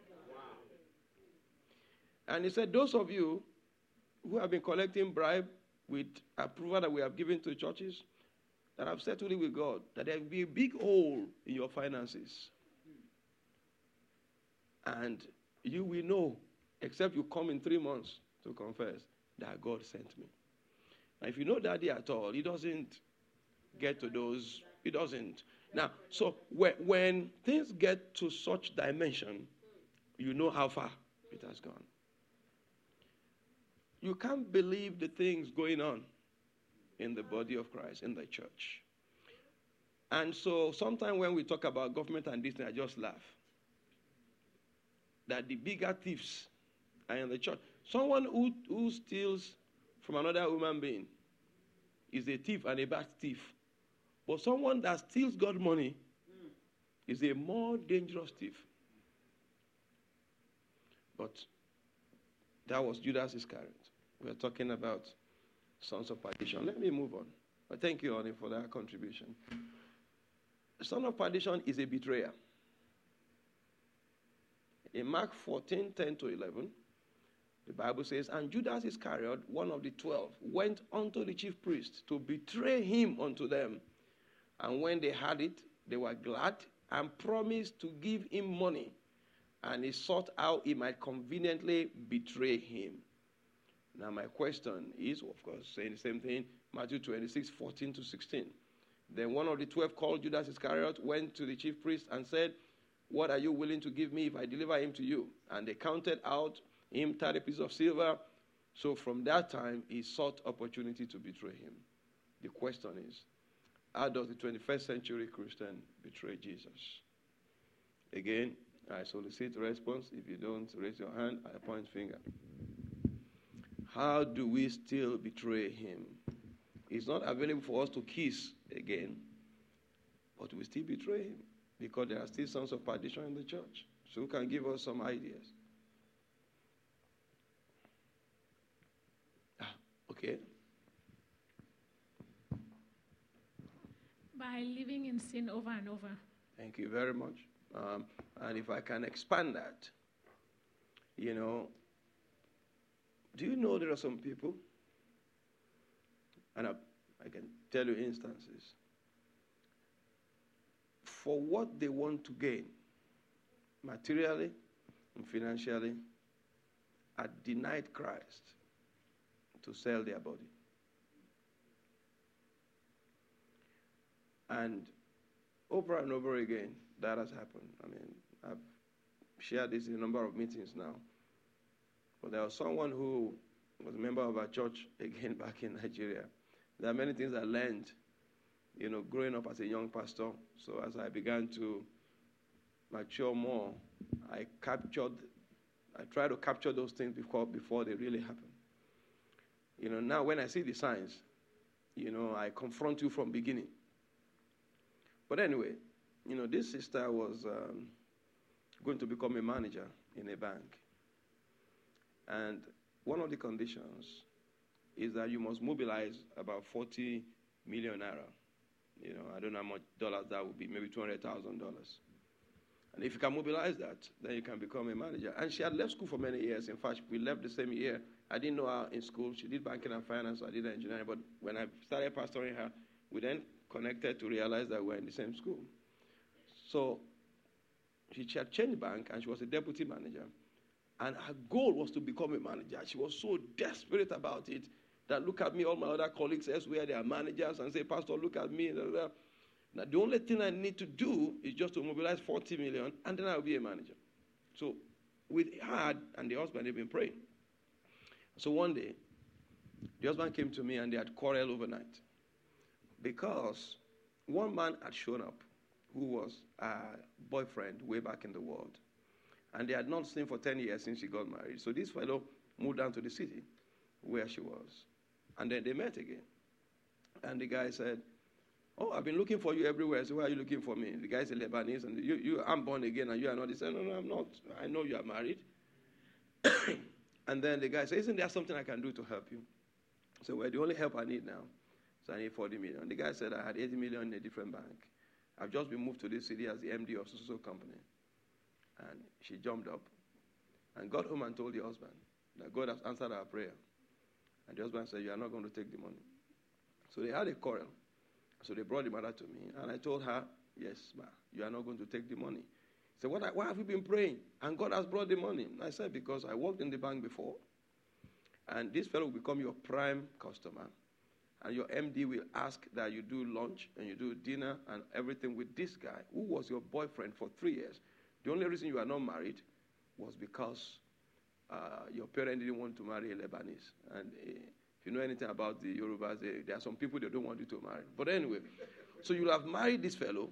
And he said, those of you who have been collecting bribe with approval that we have given to churches, that have settled it with God, that there will be a big hole in your finances. And you will know, except you come in 3 months to confess, that God sent me. Now, if you know Daddy at all, he doesn't get to those, he doesn't. Now, so when things get to such dimension, you know how far it has gone. You can't believe the things going on in the body of Christ, in the church. And so sometimes when we talk about government and this, I just laugh. That the bigger thieves are in the church. Someone who steals from another human being is a thief and a bad thief. But someone that steals God's money is a more dangerous thief. But that was Judas Iscariot. We're talking about sons of perdition. Let me move on. But thank you, Honey, for that contribution. The son of perdition is a betrayer. In Mark 14, 10 to 11, the Bible says, and Judas Iscariot, one of the 12, went unto the chief priests to betray him unto them. And when they heard it, they were glad and promised to give him money. And he sought how he might conveniently betray him. Now my question is, of course, saying the same thing, Matthew 26, 14 to 16. Then one of the 12 called Judas Iscariot, went to the chief priest and said, what are you willing to give me if I deliver him to you? And they counted out him 30 pieces of silver. So from that time, he sought opportunity to betray him. The question is, how does the 21st century Christian betray Jesus? Again, I solicit a response. If you don't raise your hand, I point finger. How do we still betray him? It's not available for us to kiss again, but we still betray him because there are still sons of perdition in the church. So who can give us some ideas? Okay. By living in sin over and over. Thank you very much. And if I can expand that, do you know there are some people, and I can tell you instances, for what they want to gain, materially and financially, are denied Christ to sell their body. And over and over again, that has happened. I mean, I've shared this in a number of meetings now. But there was someone who was a member of our church, again, back in Nigeria. There are many things I learned, growing up as a young pastor. So as I began to mature more, I tried to capture those things before they really happen. Now when I see the signs, I confront you from beginning. But anyway, this sister was going to become a manager in a bank. And one of the conditions is that you must mobilize about 40 million naira. I don't know how much dollars that would be, maybe $200,000. And if you can mobilize that, then you can become a manager. And she had left school for many years. In fact, we left the same year. I didn't know her in school. She did banking and finance. I did engineering. But when I started pastoring her, we then connected to realize that we were in the same school. So she had changed bank, and she was a deputy manager. And her goal was to become a manager. She was so desperate about it that, look at me, all my other colleagues elsewhere, they are managers, and say, Pastor, look at me. Now, the only thing I need to do is just to mobilize 40 million, and then I'll be a manager. So with her and the husband, they've been praying. So one day, the husband came to me, and they had quarreled overnight. Because one man had shown up who was a boyfriend way back in the world. And they had not seen for 10 years since she got married. So this fellow moved down to the city where she was. And then they met again. And the guy said, oh, I've been looking for you everywhere. So why are you looking for me? The guy said, Lebanese. And I'm born again and you are not. He said, no, I'm not. I know you are married. And then the guy said, isn't there something I can do to help you? So, well, the only help I need now is I need 40 million. The guy said, I had 80 million in a different bank. I've just been moved to this city as the MD of so company. And she jumped up and got home and told the husband that God has answered our prayer. And the husband said, you are not going to take the money. So they had a quarrel. So they brought the matter to me. And I told her, yes, ma, you are not going to take the money. He said, why have you been praying? And God has brought the money. I said, because I worked in the bank before. And this fellow will become your prime customer. And your MD will ask that you do lunch and you do dinner and everything with this guy who was your boyfriend for 3 years. The only reason you are not married was because your parent didn't want to marry a Lebanese. And if you know anything about the Yorubas, there are some people they don't want you to marry. But anyway, so you'll have married this fellow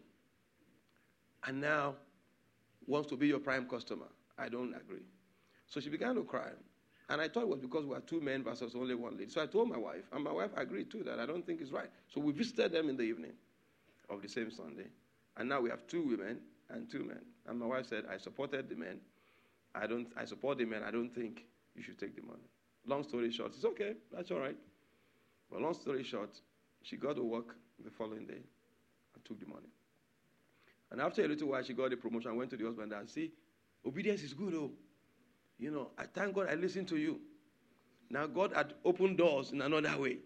and now wants to be your prime customer. I don't agree. So she began to cry. And I thought it was because we were two men versus only one lady. So I told my wife, and my wife agreed too that I don't think it's right. So we visited them in the evening of the same Sunday. And now we have 2 women and 2 men. And my wife said, I supported the men. I support the men. I don't think you should take the money. Long story short, it's okay. That's all right. But long story short, she got to work the following day and took the money. And after a little while, she got a promotion and went to the husband and said, obedience is good, oh. I thank God I listened to you. Now God had opened doors in another way.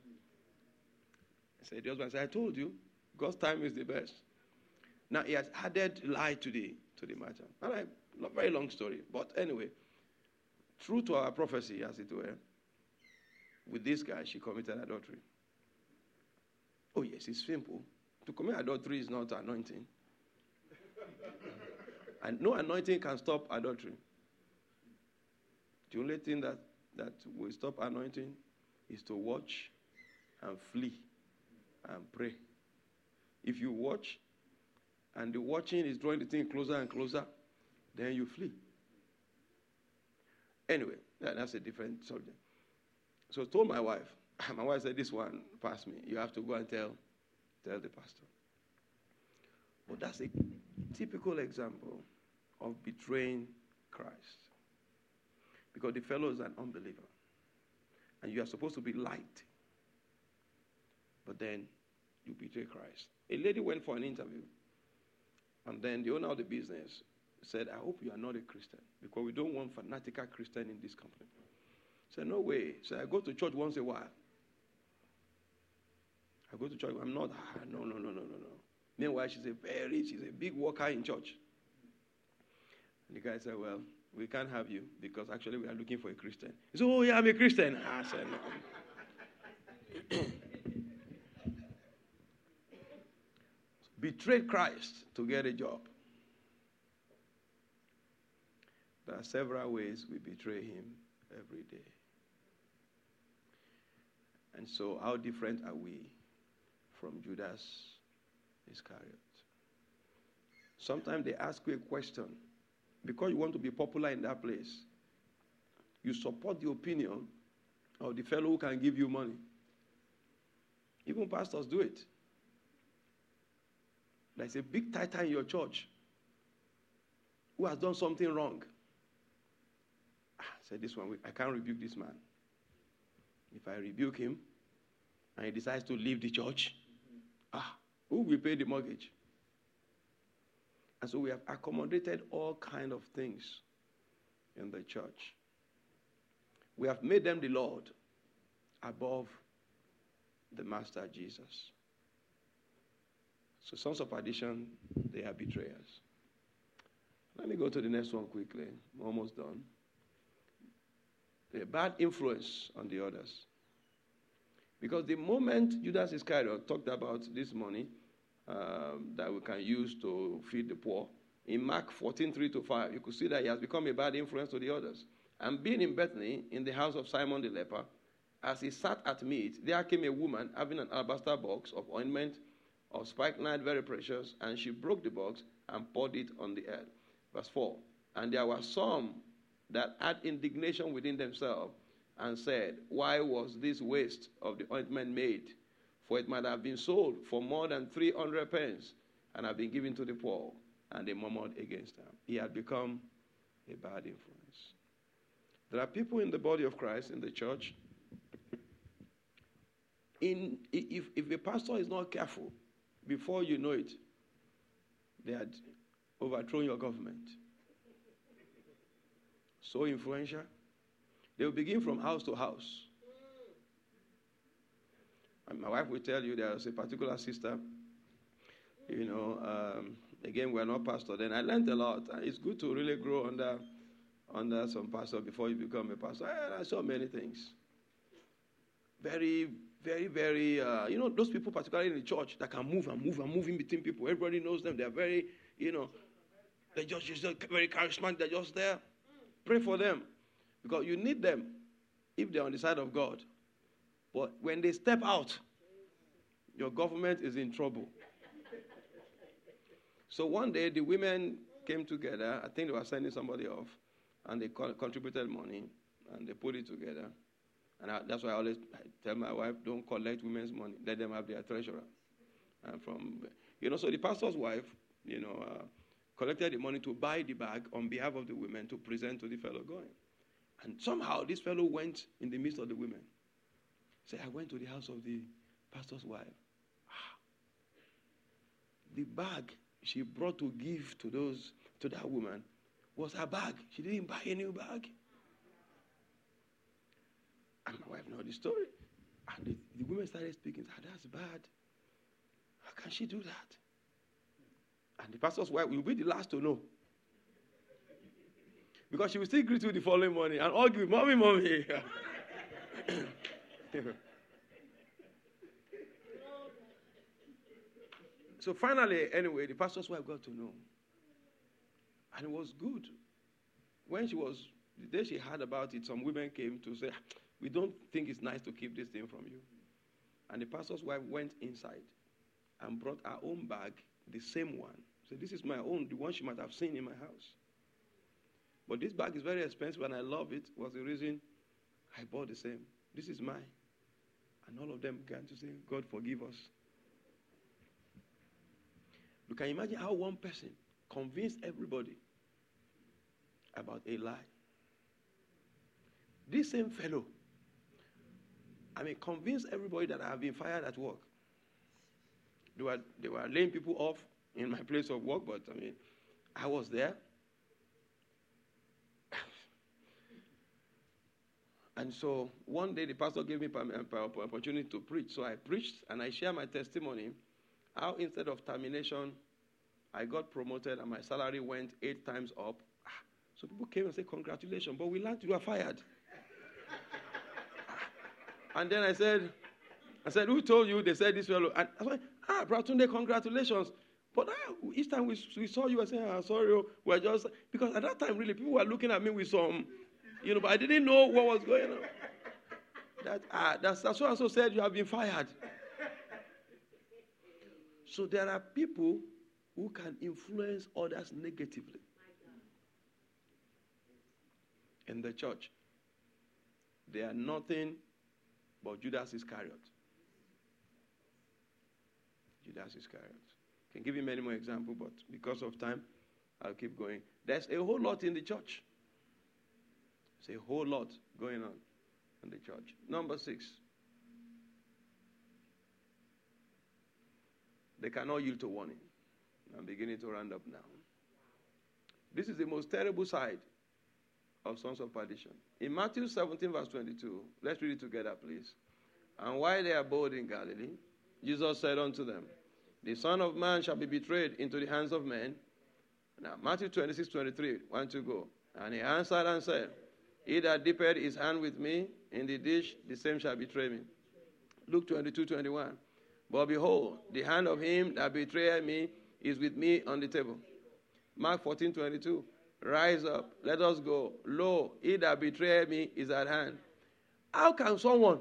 I said, the husband said, I told you, God's time is the best. Now he has added lie to the matter. And not very long story, but anyway, true to our prophecy, as it were, with this guy, she committed adultery. Oh yes, it's simple. To commit adultery is not anointing. And no anointing can stop adultery. The only thing that will stop anointing is to watch and flee and pray. If you watch and the watching is drawing the thing closer and closer, then you flee. Anyway, that's a different subject. So I told my wife said, this one passed me. You have to go and tell the pastor. But that's a typical example of betraying Christ. Because the fellow is an unbeliever. And you are supposed to be light. But then you betray Christ. A lady went for an interview. And then the owner of the business said, I hope you are not a Christian. Because we don't want fanatical Christian in this company. I said, no way. So I go to church once a while. I go to church. I'm not. No. Meanwhile, she's a big worker in church. And the guy said, well, we can't have you because actually we are looking for a Christian. He said, oh, yeah, I'm a Christian. I said, no. Betrayed Christ to get a job. There are several ways we betray him every day. And so how different are we from Judas Iscariot? Sometimes they ask you a question. Because you want to be popular in that place, you support the opinion of the fellow who can give you money. Even pastors do it. There's a big titan in your church who has done something wrong. I said, this one, I can't rebuke this man. If I rebuke him and he decides to leave the church, who will pay the mortgage? And so we have accommodated all kinds of things in the church. We have made them the Lord above the Master Jesus. So sons of perdition, they are betrayers. Let me go to the next one quickly. I'm almost done. The bad influence on the others. Because the moment Judas Iscariot talked about this money that we can use to feed the poor, in Mark 14:3-5, you could see that he has become a bad influence to the others. And being in Bethany, in the house of Simon the leper, as he sat at meat, there came a woman having an alabaster box of ointment of spikenard, very precious, and she broke the box and poured it on the head. Verse 4, and there were some that had indignation within themselves and said, why was this waste of the ointment made? For it might have been sold for more than 300 pence and have been given to the poor. And they murmured against him. He had become a bad influence. There are people in the body of Christ, in the church, if a pastor is not careful, before you know it, they had overthrown your government. So influential. They will begin from house to house. And my wife will tell you there was a particular sister, again, we're not pastor. Then I learned a lot. It's good to really grow under some pastor before you become a pastor. I saw many things. Very, very, very, those people, particularly in the church, that can move in between people. Everybody knows them. They're very, they're just very charismatic. They're just there. Pray for them. Because you need them if they're on the side of God. But when they step out, your government is in trouble. So one day, the women came together. I think they were sending somebody off. And they contributed money. And they put it together. And that's why I tell my wife, don't collect women's money. Let them have their treasurer. And so the pastor's wife, collected the money to buy the bag on behalf of the women to present to the fellow going. And somehow this fellow went in the midst of the women. Say, I went to the house of the pastor's wife. The bag she brought to give to that woman was her bag. She didn't buy a new bag. And my wife knows the story. And the women started speaking. That's bad. How can she do that? And the pastor's wife will be the last to know. Because she will still greet you the following morning and argue, mommy. So finally, anyway, the pastor's wife got to know. And it was good. The day she heard about it, some women came to say, we don't think it's nice to keep this thing from you. And the pastor's wife went inside and brought her own bag, the same one. So this is my own, the one she might have seen in my house. But this bag is very expensive and I love it. Was the reason I bought the same. This is mine. And all of them began to say, God forgive us. You can imagine how one person convinced everybody about a lie. This same fellow, convinced everybody that I have been fired at work. They were laying people off in my place of work, but I was there. And so one day the pastor gave me an opportunity to preach. So I preached and I shared my testimony. How instead of termination, I got promoted and my salary went 8 times up. So people came and said, congratulations, but we learned you are fired. And then I said, who told you? They said this fellow. And I said, Bratunde, congratulations. But each time we saw you, I said, sorry, we're just, because at that time, really, people were looking at me with some, but I didn't know what was going on. That's so-and-so said you have been fired. So there are people who can influence others negatively in the church. They are nothing but Judas Iscariot. Judas Iscariot. I can give you many more examples, but because of time, I'll keep going. There's a whole lot in the church. There's a whole lot going on in the church. Number 6. They cannot yield to warning. I'm beginning to round up now. This is the most terrible side of sons of perdition. In Matthew 17, verse 22, let's read it together, please. And while they abode in Galilee, Jesus said unto them, the Son of Man shall be betrayed into the hands of men. Now, Matthew 26, 23, 1 to go. And he answered and said, he that dippeth his hand with me in the dish, the same shall betray me. Luke 22, 21. But behold, the hand of him that betrayeth me is with me on the table. Mark 14, 22. Rise up, let us go. Lo, he that betrayeth me is at hand. How can someone,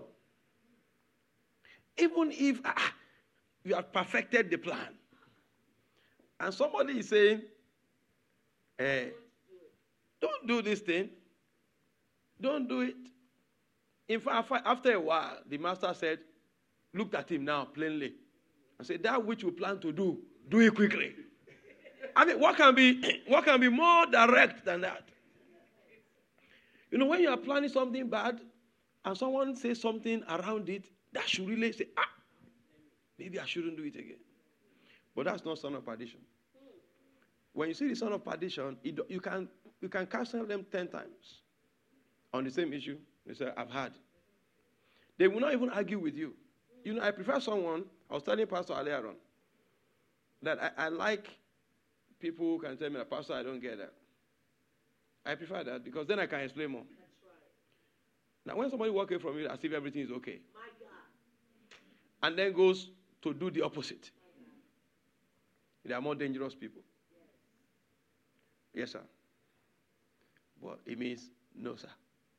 even if you have perfected the plan, and somebody is saying, don't do this thing, don't do it. In fact, after a while, the master said, looked at him now plainly, and said, that which you plan to do, do it quickly. I mean, what can be more direct than that? You know, when you are planning something bad, and someone says something around it, that should really say, maybe I shouldn't do it again. But that's not son of perdition. When you see the son of perdition, you can cancel them 10 times on the same issue. They say, I've had. They will not even argue with you. You know, I prefer someone, I was telling Pastor earlier on, that I like people who can tell me, Pastor, I don't get that. I prefer that because then I can explain more. That's right. Now, when somebody walks away from you as if everything is okay, my God, and then goes to do the opposite, they are more dangerous people. Yes, sir. Well, it means no, sir.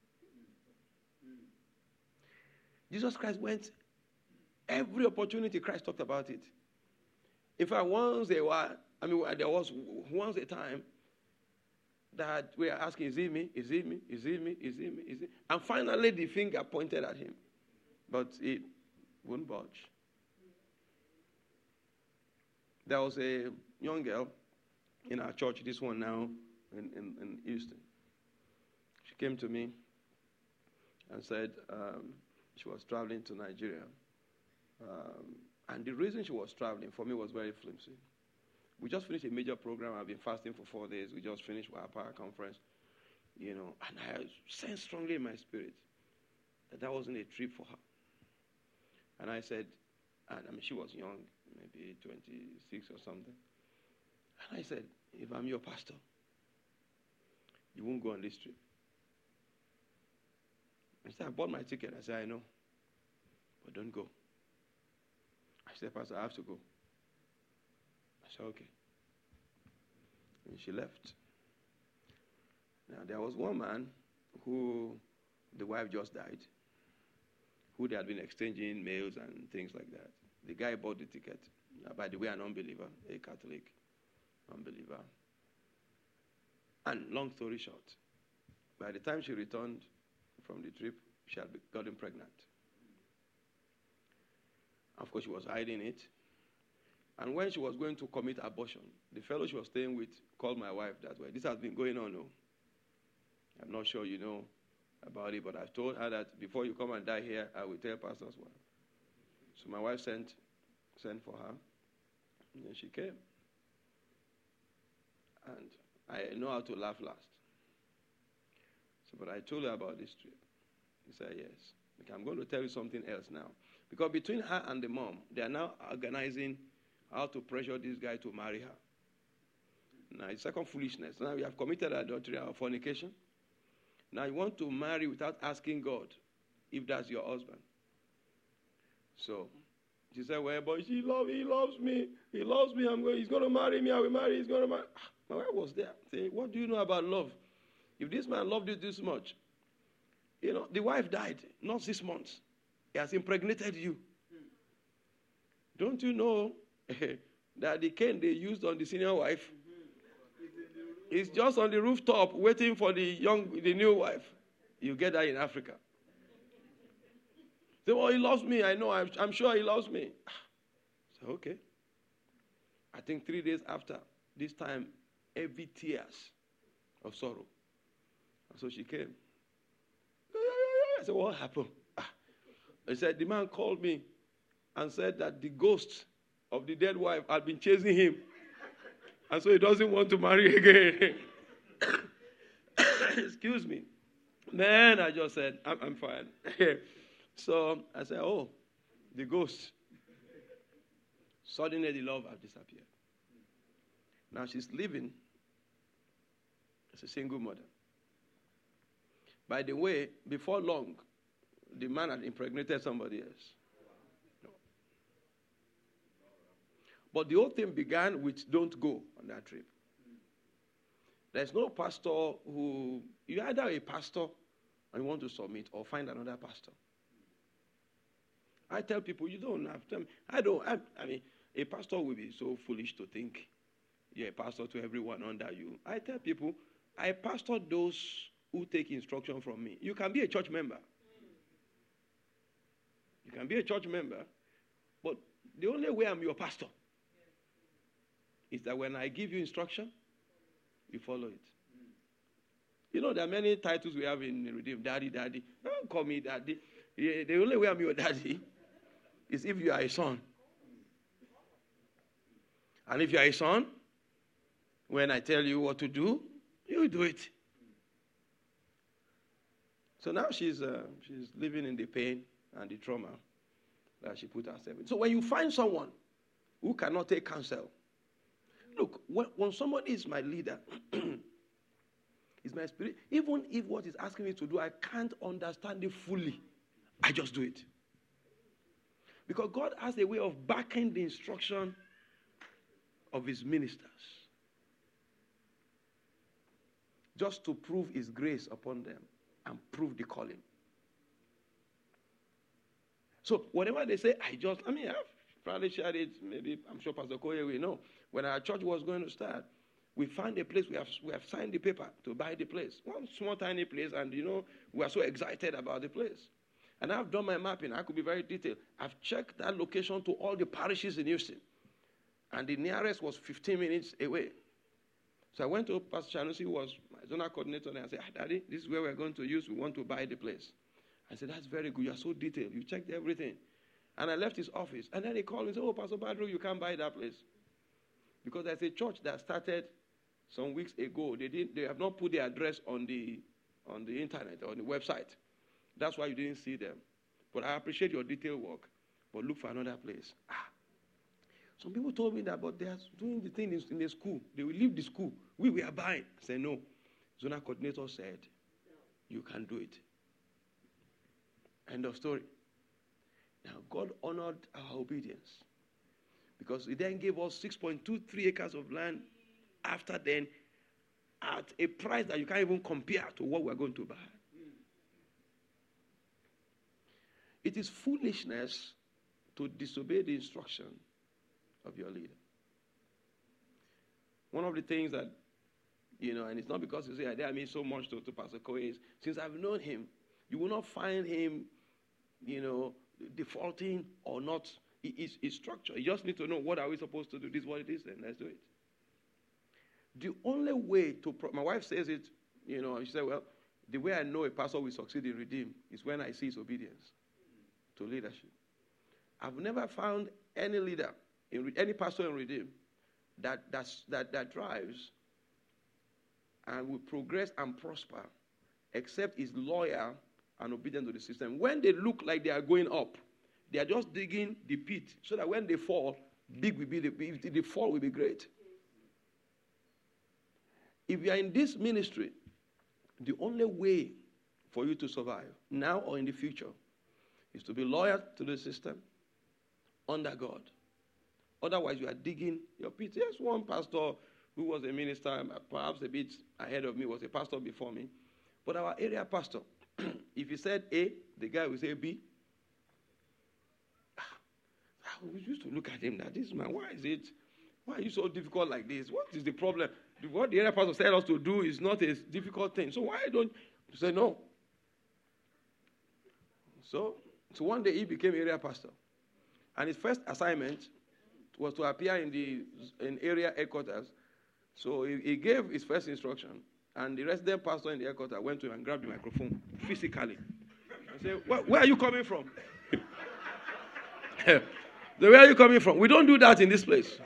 Jesus Christ went, every opportunity Christ talked about it. In fact, once a while, there was once a time that we are asking, is it me? Is it me? Is it me? Is it me? Is it? And finally the finger pointed at him. But it wouldn't budge. There was a young girl in our church, this one now in Houston. She came to me and said she was traveling to Nigeria. And the reason she was traveling for me was very flimsy. We just finished a major program. I've been fasting for 4 days. We just finished our power conference, you know, and I sensed strongly in my spirit that wasn't a trip for her. And I said, she was young, maybe 26 or something. And I said, if I'm your pastor, you won't go on this trip. I said, I bought my ticket. I said, I know, but don't go. I said, Pastor, I have to go. I said, okay. And she left. Now, there was one man who the wife just died, who they had been exchanging mails and things like that. The guy bought the ticket. By the way, an unbeliever, a Catholic unbeliever. And long story short, by the time she returned from the trip, she had gotten pregnant. Of course, she was hiding it. And when she was going to commit abortion, the fellow she was staying with called my wife that way. This has been going on, no? I'm not sure you know about it, but I've told her that before you come and die here, I will tell Pastor's wife. So my wife sent for her, and then she came. And I know how to laugh last. So, but I told her about this trip. He said, yes. Okay, I'm going to tell you something else now. Because between her and the mom, they are now organizing how to pressure this guy to marry her. Now, it's second foolishness. Now, we have committed adultery or fornication. Now, you want to marry without asking God if that's your husband. So, she said, well, but he loves me. He loves me. He's going to marry me. I will marry. He's going to marry. My wife was there. Saying, what do you know about love? If this man loved you this much, you know, the wife died, not 6 months. He has impregnated you. Don't you know that the cane they used on the senior wife is just on the rooftop waiting for the new wife? You get that in Africa. Say, well, he loves me. I know. I'm sure he loves me. So, okay. I think 3 days after, this time, heavy tears of sorrow. And so she came. I said, what happened? He said, the man called me and said that the ghost of the dead wife had been chasing him. And so he doesn't want to marry again. Excuse me. Then I just said, I'm fine. So I said, oh, the ghost. Suddenly the love has disappeared. Now she's living as a single mother. By the way, before long, the man had impregnated somebody else. No. But the whole thing began with don't go on that trip. There's no pastor who, you're either a pastor and you want to submit or find another pastor. I tell people, you don't have to. I mean, a pastor will be so foolish to think you're a pastor to everyone under you. I tell people, I pastor those who take instruction from me. You can be a church member. You can be a church member, but the only way I'm your pastor is that when I give you instruction, you follow it. You know, there are many titles we have in Redeem. Daddy, daddy. Don't call me daddy. Yeah, the only way I'm your daddy is if you are a son. And if you are a son, when I tell you what to do, you do it. So now she's living in the pain and the trauma that she put herself in. So when you find someone who cannot take counsel, look, when somebody is my leader, is my spirit, even if what he's asking me to do, I can't understand it fully, I just do it. Because God has a way of backing the instruction of his ministers just to prove his grace upon them and prove the calling. So whatever they say, I've probably shared it, maybe I'm sure Pastor Koye will know. When our church was going to start, we found a place, we have signed the paper to buy the place. One small tiny place, and we are so excited about the place. And I've done my mapping. I could be very detailed. I've checked that location to all the parishes in Houston. And the nearest was 15 minutes away. So I went to Pastor Chanusi, who was my zonal coordinator, and I said, Daddy, this is where we're going to use. We want to buy the place. I said, that's very good. You're so detailed. You checked everything. And I left his office. And then he called me and said, oh, Pastor Badru, you can't buy that place. Because there's a church that started some weeks ago. They have not put the address on the internet, on the website. That's why you didn't see them. But I appreciate your detailed work. But look for another place. Some people told me that, but they are doing the thing in the school. They will leave the school. We are buying. I said, no. Zonal coordinator said, you can do it. End of story. Now, God honored our obedience. Because he then gave us 6.23 acres of land after then at a price that you can't even compare to what we're going to buy. It is foolishness to disobey the instruction of your leader. One of the things that, and it's not because you say, I mean so much to Pastor Koye, is since I've known him, you will not find him, defaulting or not. It's structure. You just need to know, what are we supposed to do? This is what it is, then let's do it. The only way to, my wife says it, she said, well, the way I know a pastor will succeed in Redeem is when I see his obedience to leadership. I've never found any leader, any pastor in Redeem that drives and will progress and prosper except is loyal and obedient to the system. When they look like they are going up, they are just digging the pit so that when they fall, big will be the fall will be great. If you are in this ministry, the only way for you to survive now or in the future is to be loyal to the system under God. Otherwise, you are digging your pit. Yes, one pastor who was a minister, perhaps a bit ahead of me, was a pastor before me. But our area pastor, if he said A, the guy will say B. We used to look at him that this man, why are you so difficult like this? What is the problem? What the area pastor said us to do is not a difficult thing. So why don't you say no? So one day he became area pastor. And his first assignment was to appear in area headquarters. So he gave his first instruction, and the resident pastor in the headquarters went to him and grabbed the microphone physically. I said, where are you coming from? Where are you coming from? We don't do that in this place.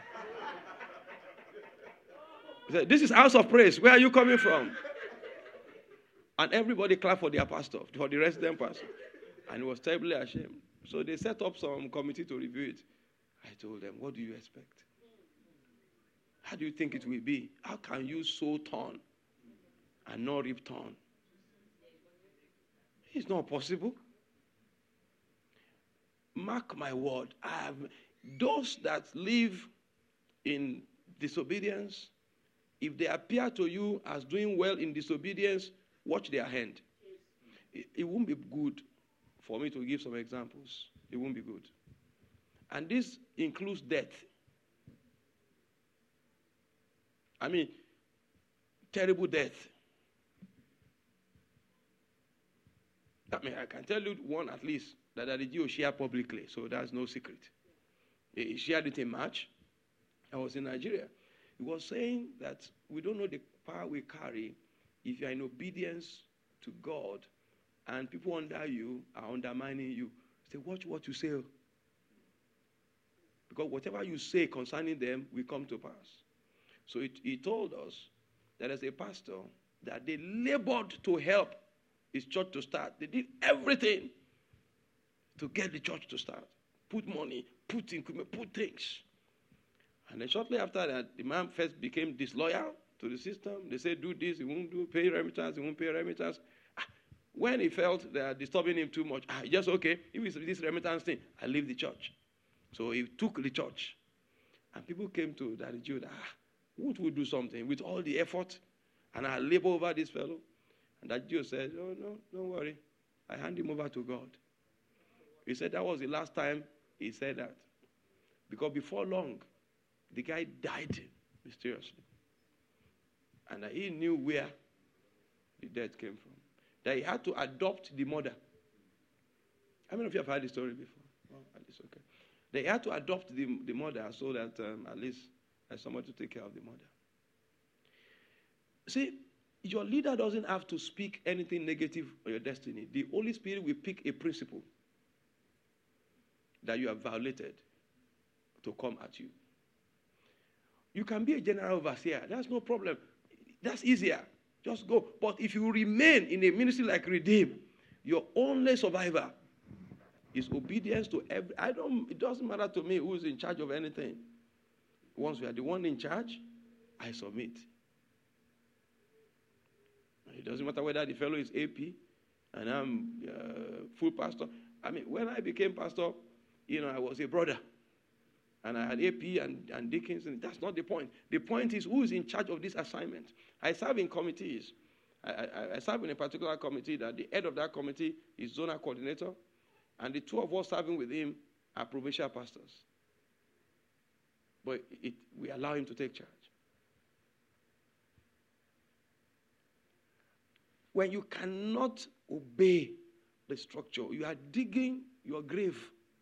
He said, this is house of praise. Where are you coming from? And everybody clapped for their pastor, for the resident pastor. And he was terribly ashamed. So they set up some committee to review it. I told them, what do you expect? How do you think it will be? How can you sow thorn and not reap thorn? It's not possible. Mark my word. Those that live in disobedience, if they appear to you as doing well in disobedience, watch their hand. It won't be good for me to give some examples. It won't be good. And this includes death. I mean, terrible death. I mean, I can tell you one at least that the Gio shared publicly, so that's no secret. He shared it in March. I was in Nigeria. He was saying that we don't know the power we carry if you are in obedience to God and people under you are undermining you. Say, watch what you say. Because whatever you say concerning them will come to pass. So he told us that as a pastor, that they labored to help his church to start. They did everything to get the church to start. Put money, put equipment, put things. And then shortly after that, the man first became disloyal to the system. They said, do this, he won't do, pay remittance, he won't pay remittance. When he felt they are disturbing him too much, just okay, if it's this remittance thing, I leave the church. So he took the church. And people came to Daddy Jude, won't we do something with all the effort? And I labor over this fellow. And that Jew said, oh, no, don't worry. I hand him over to God. He said that was the last time he said that. Because before long, the guy died mysteriously. And he knew where the death came from. That he had to adopt the mother. How many of you have heard this story before? Well, at least okay. They had to adopt the mother so that at least there's someone to take care of the mother. See, your leader doesn't have to speak anything negative on your destiny. The Holy Spirit will pick a principle that you have violated to come at you. You can be a general overseer. That's no problem. That's easier. Just go. But if you remain in a ministry like Redeem, your only survivor is obedience to every. It doesn't matter to me who's in charge of anything. Once we are the one in charge, I submit. It doesn't matter whether the fellow is AP and I'm full pastor. I mean, when I became pastor, I was a brother. And I had AP and deacons. And that's not the point. The point is who is in charge of this assignment. I serve in committees. I serve in a particular committee that the head of that committee is zonal coordinator. And the two of us serving with him are provincial pastors. But we allow him to take charge. When you cannot obey the structure, you are digging your grave.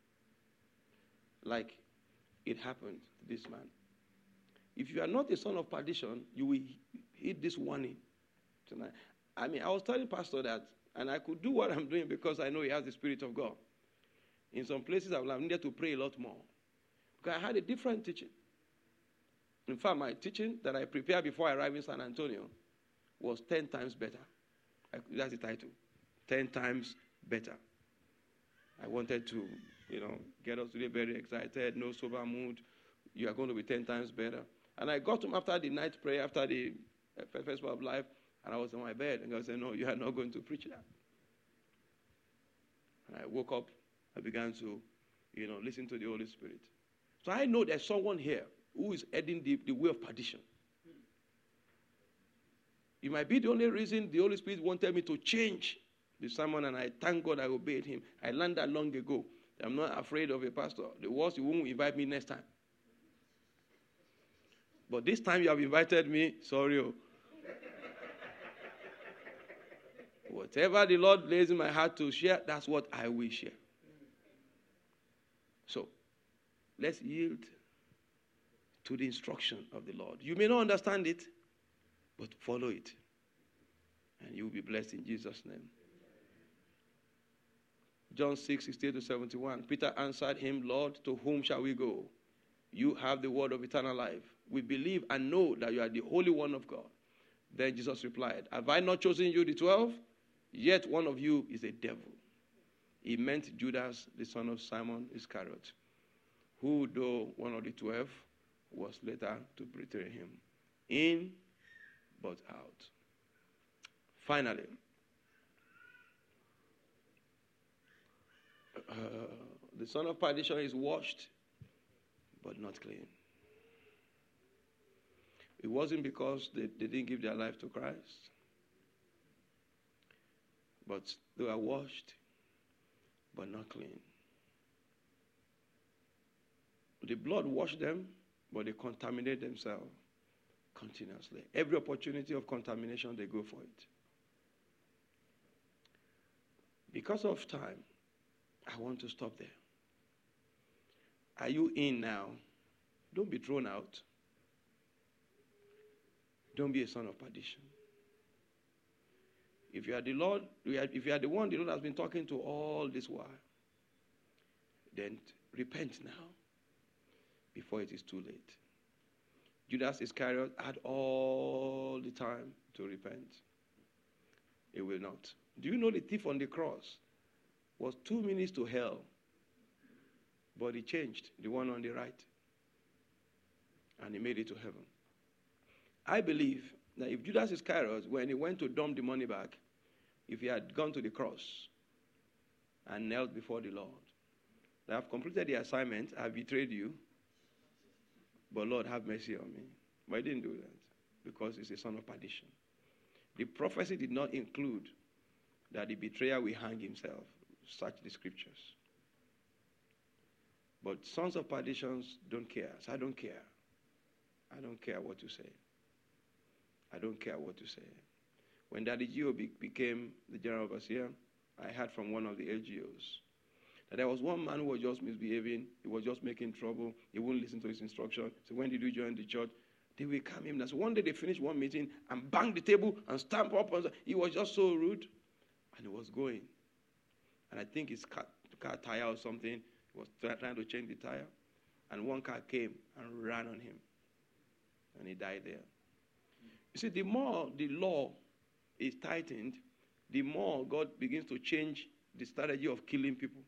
Like it happened to this man. If you are not a son of perdition, you will heed this warning tonight. I mean, I was telling Pastor that, and I could do what I'm doing because I know he has the Spirit of God. In some places, I would have needed to pray a lot more. Because I had a different teaching. In fact, my teaching that I prepared before I arrived in San Antonio was 10 times better. That's the title. 10 times better. I wanted to, get us today very excited, no sober mood. You are going to be 10 times better. And I got him after the night prayer, after the Festival of Life, and I was on my bed. And God said, no, you are not going to preach that. And I woke up. I began to, listen to the Holy Spirit. So I know there's someone here who is heading the way of perdition. It might be the only reason the Holy Spirit wanted me to change the sermon, and I thank God I obeyed him. I learned that long ago. I'm not afraid of a pastor. The worst, he won't invite me next time. But this time you have invited me, sorry. Whatever the Lord lays in my heart to share, that's what I will share. So, let's yield to the instruction of the Lord. You may not understand it, but follow it. And you will be blessed in Jesus' name. John 6:68-71. Peter answered him, Lord, to whom shall we go? You have the word of eternal life. We believe and know that you are the Holy One of God. Then Jesus replied, have I not chosen you, the 12? Yet one of you is a devil. He meant Judas, the son of Simon Iscariot, who, though one of the 12, was later to betray him. In, but out. Finally, the son of perdition is washed, but not clean. It wasn't because they didn't give their life to Christ, but they were washed, but not clean. The blood washed them, but they contaminate themselves continuously. Every opportunity of contamination, they go for it. Because of time, I want to stop there. Are you in now? Don't be thrown out. Don't be a son of perdition. If you are the Lord, if you are the one the Lord has been talking to all this while, then repent now before it is too late. Judas Iscariot had all the time to repent. He will not. Do you know the thief on the cross was 2 minutes to hell, but he changed, the one on the right, and he made it to heaven. I believe that if Judas Iscariot, when he went to dump the money back, if he had gone to the cross and knelt before the Lord, I have completed the assignment, I have betrayed you, but Lord, have mercy on me. But he didn't do that because he's a son of perdition. The prophecy did not include that the betrayer will hang himself. Search the scriptures. But sons of perditions don't care. So I don't care. I don't care what you say. I don't care what you say. When Daddy Gio became the general overseer, I heard from one of the LGOs that there was one man who was just misbehaving. He was just making trouble. He wouldn't listen to his instruction. So when did you join the church? They will calm him down. So one day they finished one meeting and banged the table and stamped up. He was just so rude. And he was going. And I think his car tire or something, he was trying to change the tire. And one car came and ran on him. And he died there. You see, the more the law is tightened, the more God begins to change the strategy of killing people.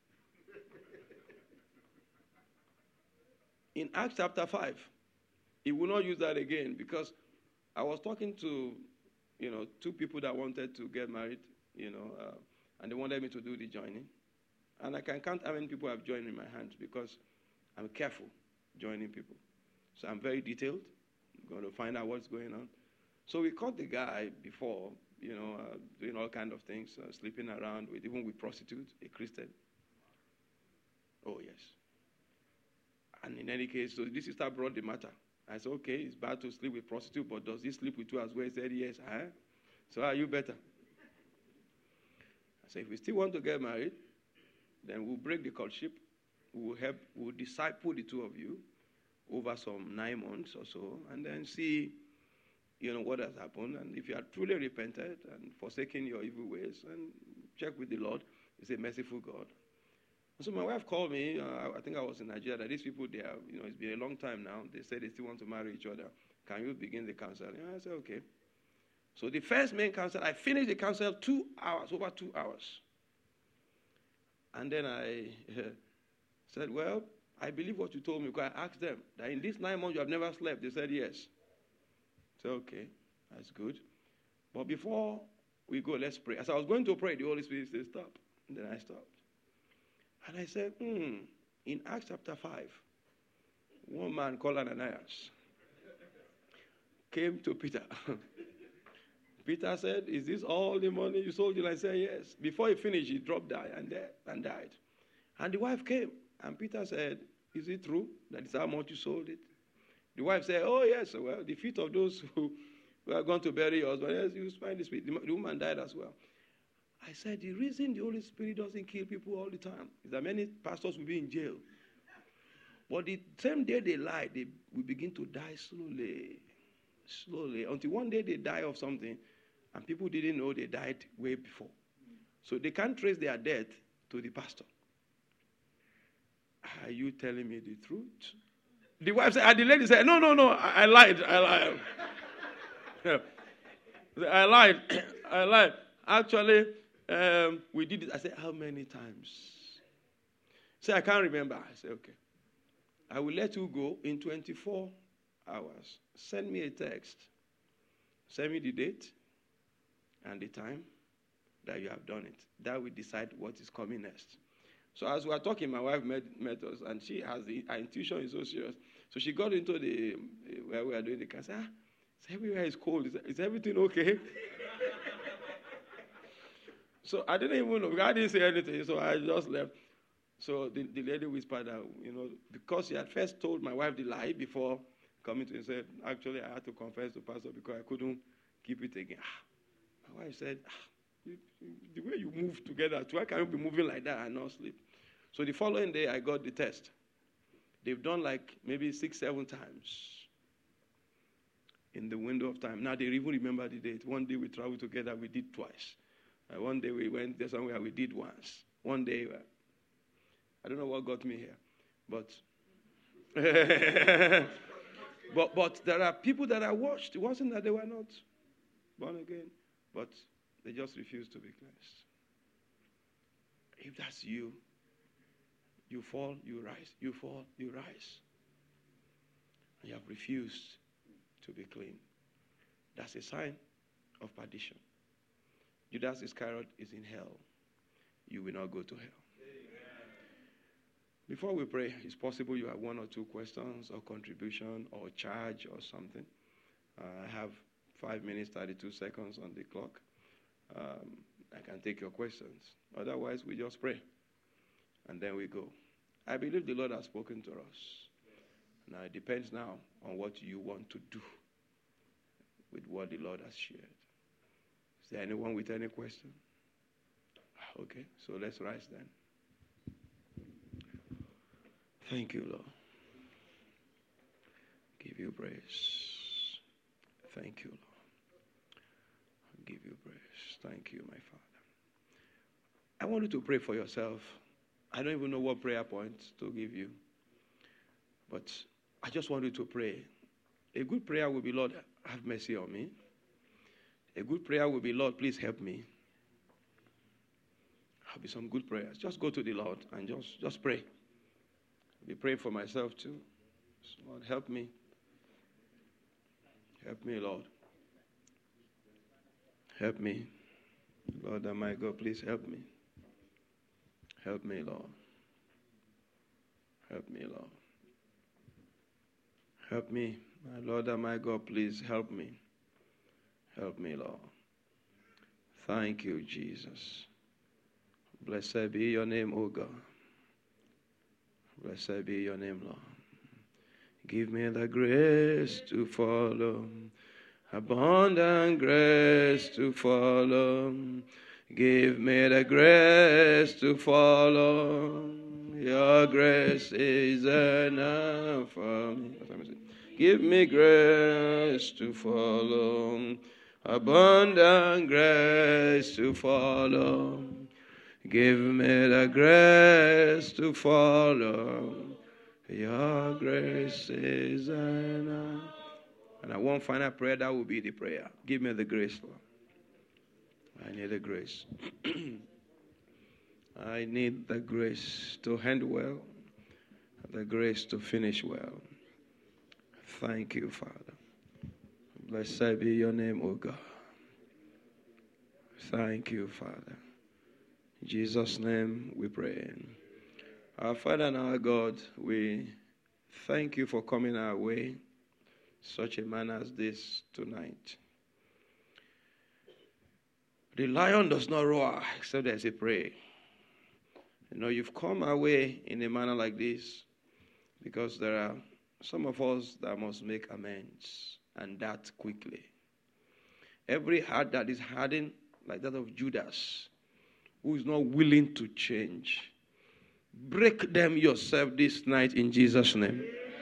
In Acts chapter 5, he will not use that again because I was talking to, 2 people that wanted to get married, and they wanted me to do the joining. And I can count how many people I've joined in my hands because I'm careful joining people. So I'm very detailed. I'm going to find out what's going on. So we caught the guy before, doing all kinds of things, sleeping around, even with prostitutes, a Christian. Oh, yes. And in any case, so this sister brought the matter. I said, okay, it's bad to sleep with prostitute, but does he sleep with you as well? He said, yes. So are you better? I said, if we still want to get married, then we'll break the courtship. We'll disciple the 2 of you over some 9 months or so, and then see, what has happened. And if you are truly repented and forsaken your evil ways, and check with the Lord, He's a merciful God. So my wife called me, I think I was in Nigeria, that these people, they are, it's been a long time now. They said they still want to marry each other. Can you begin the counsel? I said, okay. So the first main counsel, I finished the counsel 2 hours, over 2 hours. And then I said, well, I believe what you told me, because I asked them that in these 9 months you have never slept. They said yes. I said, okay, that's good. But before we go, let's pray. As I was going to pray, the Holy Spirit said, stop. And then I stopped. And I said, in Acts chapter 5, one man called Ananias came to Peter. Peter said, is this all the money you sold? And I said, yes. Before he finished, he dropped dead and died. And the wife came. And Peter said, is it true that is how much you sold it? The wife said, oh, yes. Well, the feet of those who are going to bury your husband, yes, you find this feet. The woman died as well. I said, the reason the Holy Spirit doesn't kill people all the time is that many pastors will be in jail. But the same day they lied, we begin to die slowly, until one day they die of something, and people didn't know they died way before. So they can't trace their death to the pastor. Are you telling me the truth? The wife said, and the lady said, no, I lied. I lied. Actually, we did it. I said, how many times? Say, I can't remember. I said, okay. I will let you go in 24 hours. Send me a text. Send me the date and the time that you have done it. That will decide what is coming next. So as we were talking, my wife met us, and she has her intuition is so serious. So she got into where we are doing the car. Said, everywhere is cold. Is everything okay? So I didn't even know. I didn't say anything, so I just left. So the lady whispered that, because she had first told my wife the lie before coming to me, said, actually, I had to confess to pastor because I couldn't keep it again. My wife said, the way you move together, why can't you be moving like that and not sleep? So the following day, I got the test. They've done like maybe 6-7 times in the window of time. Now they even remember the date. One day we traveled together, we did twice. One day we went there somewhere, we did once. One day, I don't know what got me here, but but there are people that I watched. It wasn't that they were not born again, but they just refused to be cleansed. If that's you, you fall, you rise. You fall, you rise. And you have refused to be clean. That's a sign of perdition. Judas Iscariot is in hell. You will not go to hell. Before we pray, it's possible you have 1 or 2 questions or contribution or charge or something. I have 5 minutes, 32 seconds on the clock. I can take your questions. Otherwise, we just pray. And then we go. I believe the Lord has spoken to us. Now, it depends now on what you want to do with what the Lord has shared. Is there anyone with any question? Okay, so let's rise then. Thank you, Lord. Give you praise. Thank you, Lord. Give you praise. Thank you, my Father. I want you to pray for yourself. I don't even know what prayer points to give you. But I just want you to pray. A good prayer will be, Lord, have mercy on me. A good prayer will be, Lord, please help me. There'll be some good prayers. Just go to the Lord and just pray. I'll be praying for myself too. Lord, help me. Help me, Lord. Help me. Lord, my God, please help me. Help me, Lord. Help me, Lord. Help me. My Lord and my God, please help me. Help me, Lord. Thank you, Jesus. Blessed be your name, O God. Blessed be your name, Lord. Give me the grace to follow. Abundant grace to follow. Give me the grace to follow. Your grace is enough for me. Give me grace to follow. Abundant grace to follow. Give me the grace to follow. Your grace is enough. And one final prayer, that will be the prayer. Give me the grace, Lord. I need the grace. I need the grace to end well, the grace to finish well. Thank you, Father. Blessed be your name, O God. Thank you, Father. In Jesus' name we pray. Our Father and our God, we thank you for coming our way such a manner as this tonight. The lion does not roar except there's a prey. You know, you've come our way in a manner like this because there are some of us that must make amends, and that quickly. Every heart that is hardened, like that of Judas, who is not willing to change, Break them yourself this night in Jesus' name.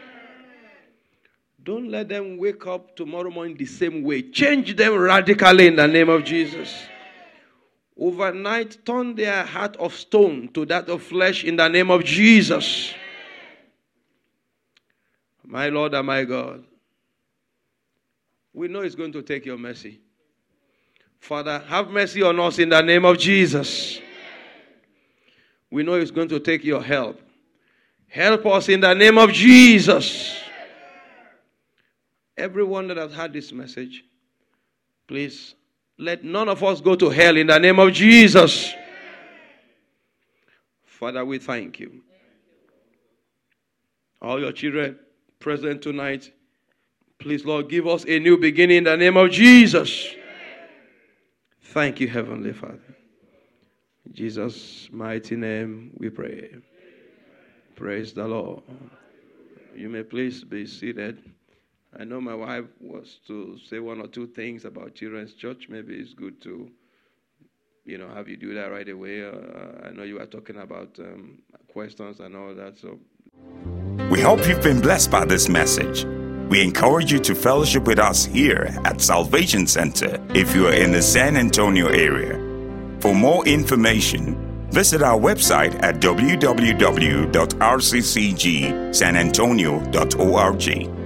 Don't let them wake up tomorrow morning the same way. Change them radically in the name of Jesus. Overnight, turn their heart of stone to that of flesh in the name of Jesus. My Lord and my God, we know it's going to take your mercy. Father, have mercy on us in the name of Jesus. We know it's going to take your help. Help us in the name of Jesus. Everyone that has heard this message, please, let none of us go to hell in the name of Jesus. Father, we thank you. All your children present tonight, please, Lord, give us a new beginning in the name of Jesus. Thank you, Heavenly Father. In Jesus' mighty name we pray. Praise the Lord. You may please be seated. I know my wife was to say one or two things about Children's Church. Maybe it's good to, have you do that right away. I know you are talking about questions and all that. So, we hope you've been blessed by this message. We encourage you to fellowship with us here at Salvation Center if you are in the San Antonio area. For more information, visit our website at www.rccgsanantonio.org.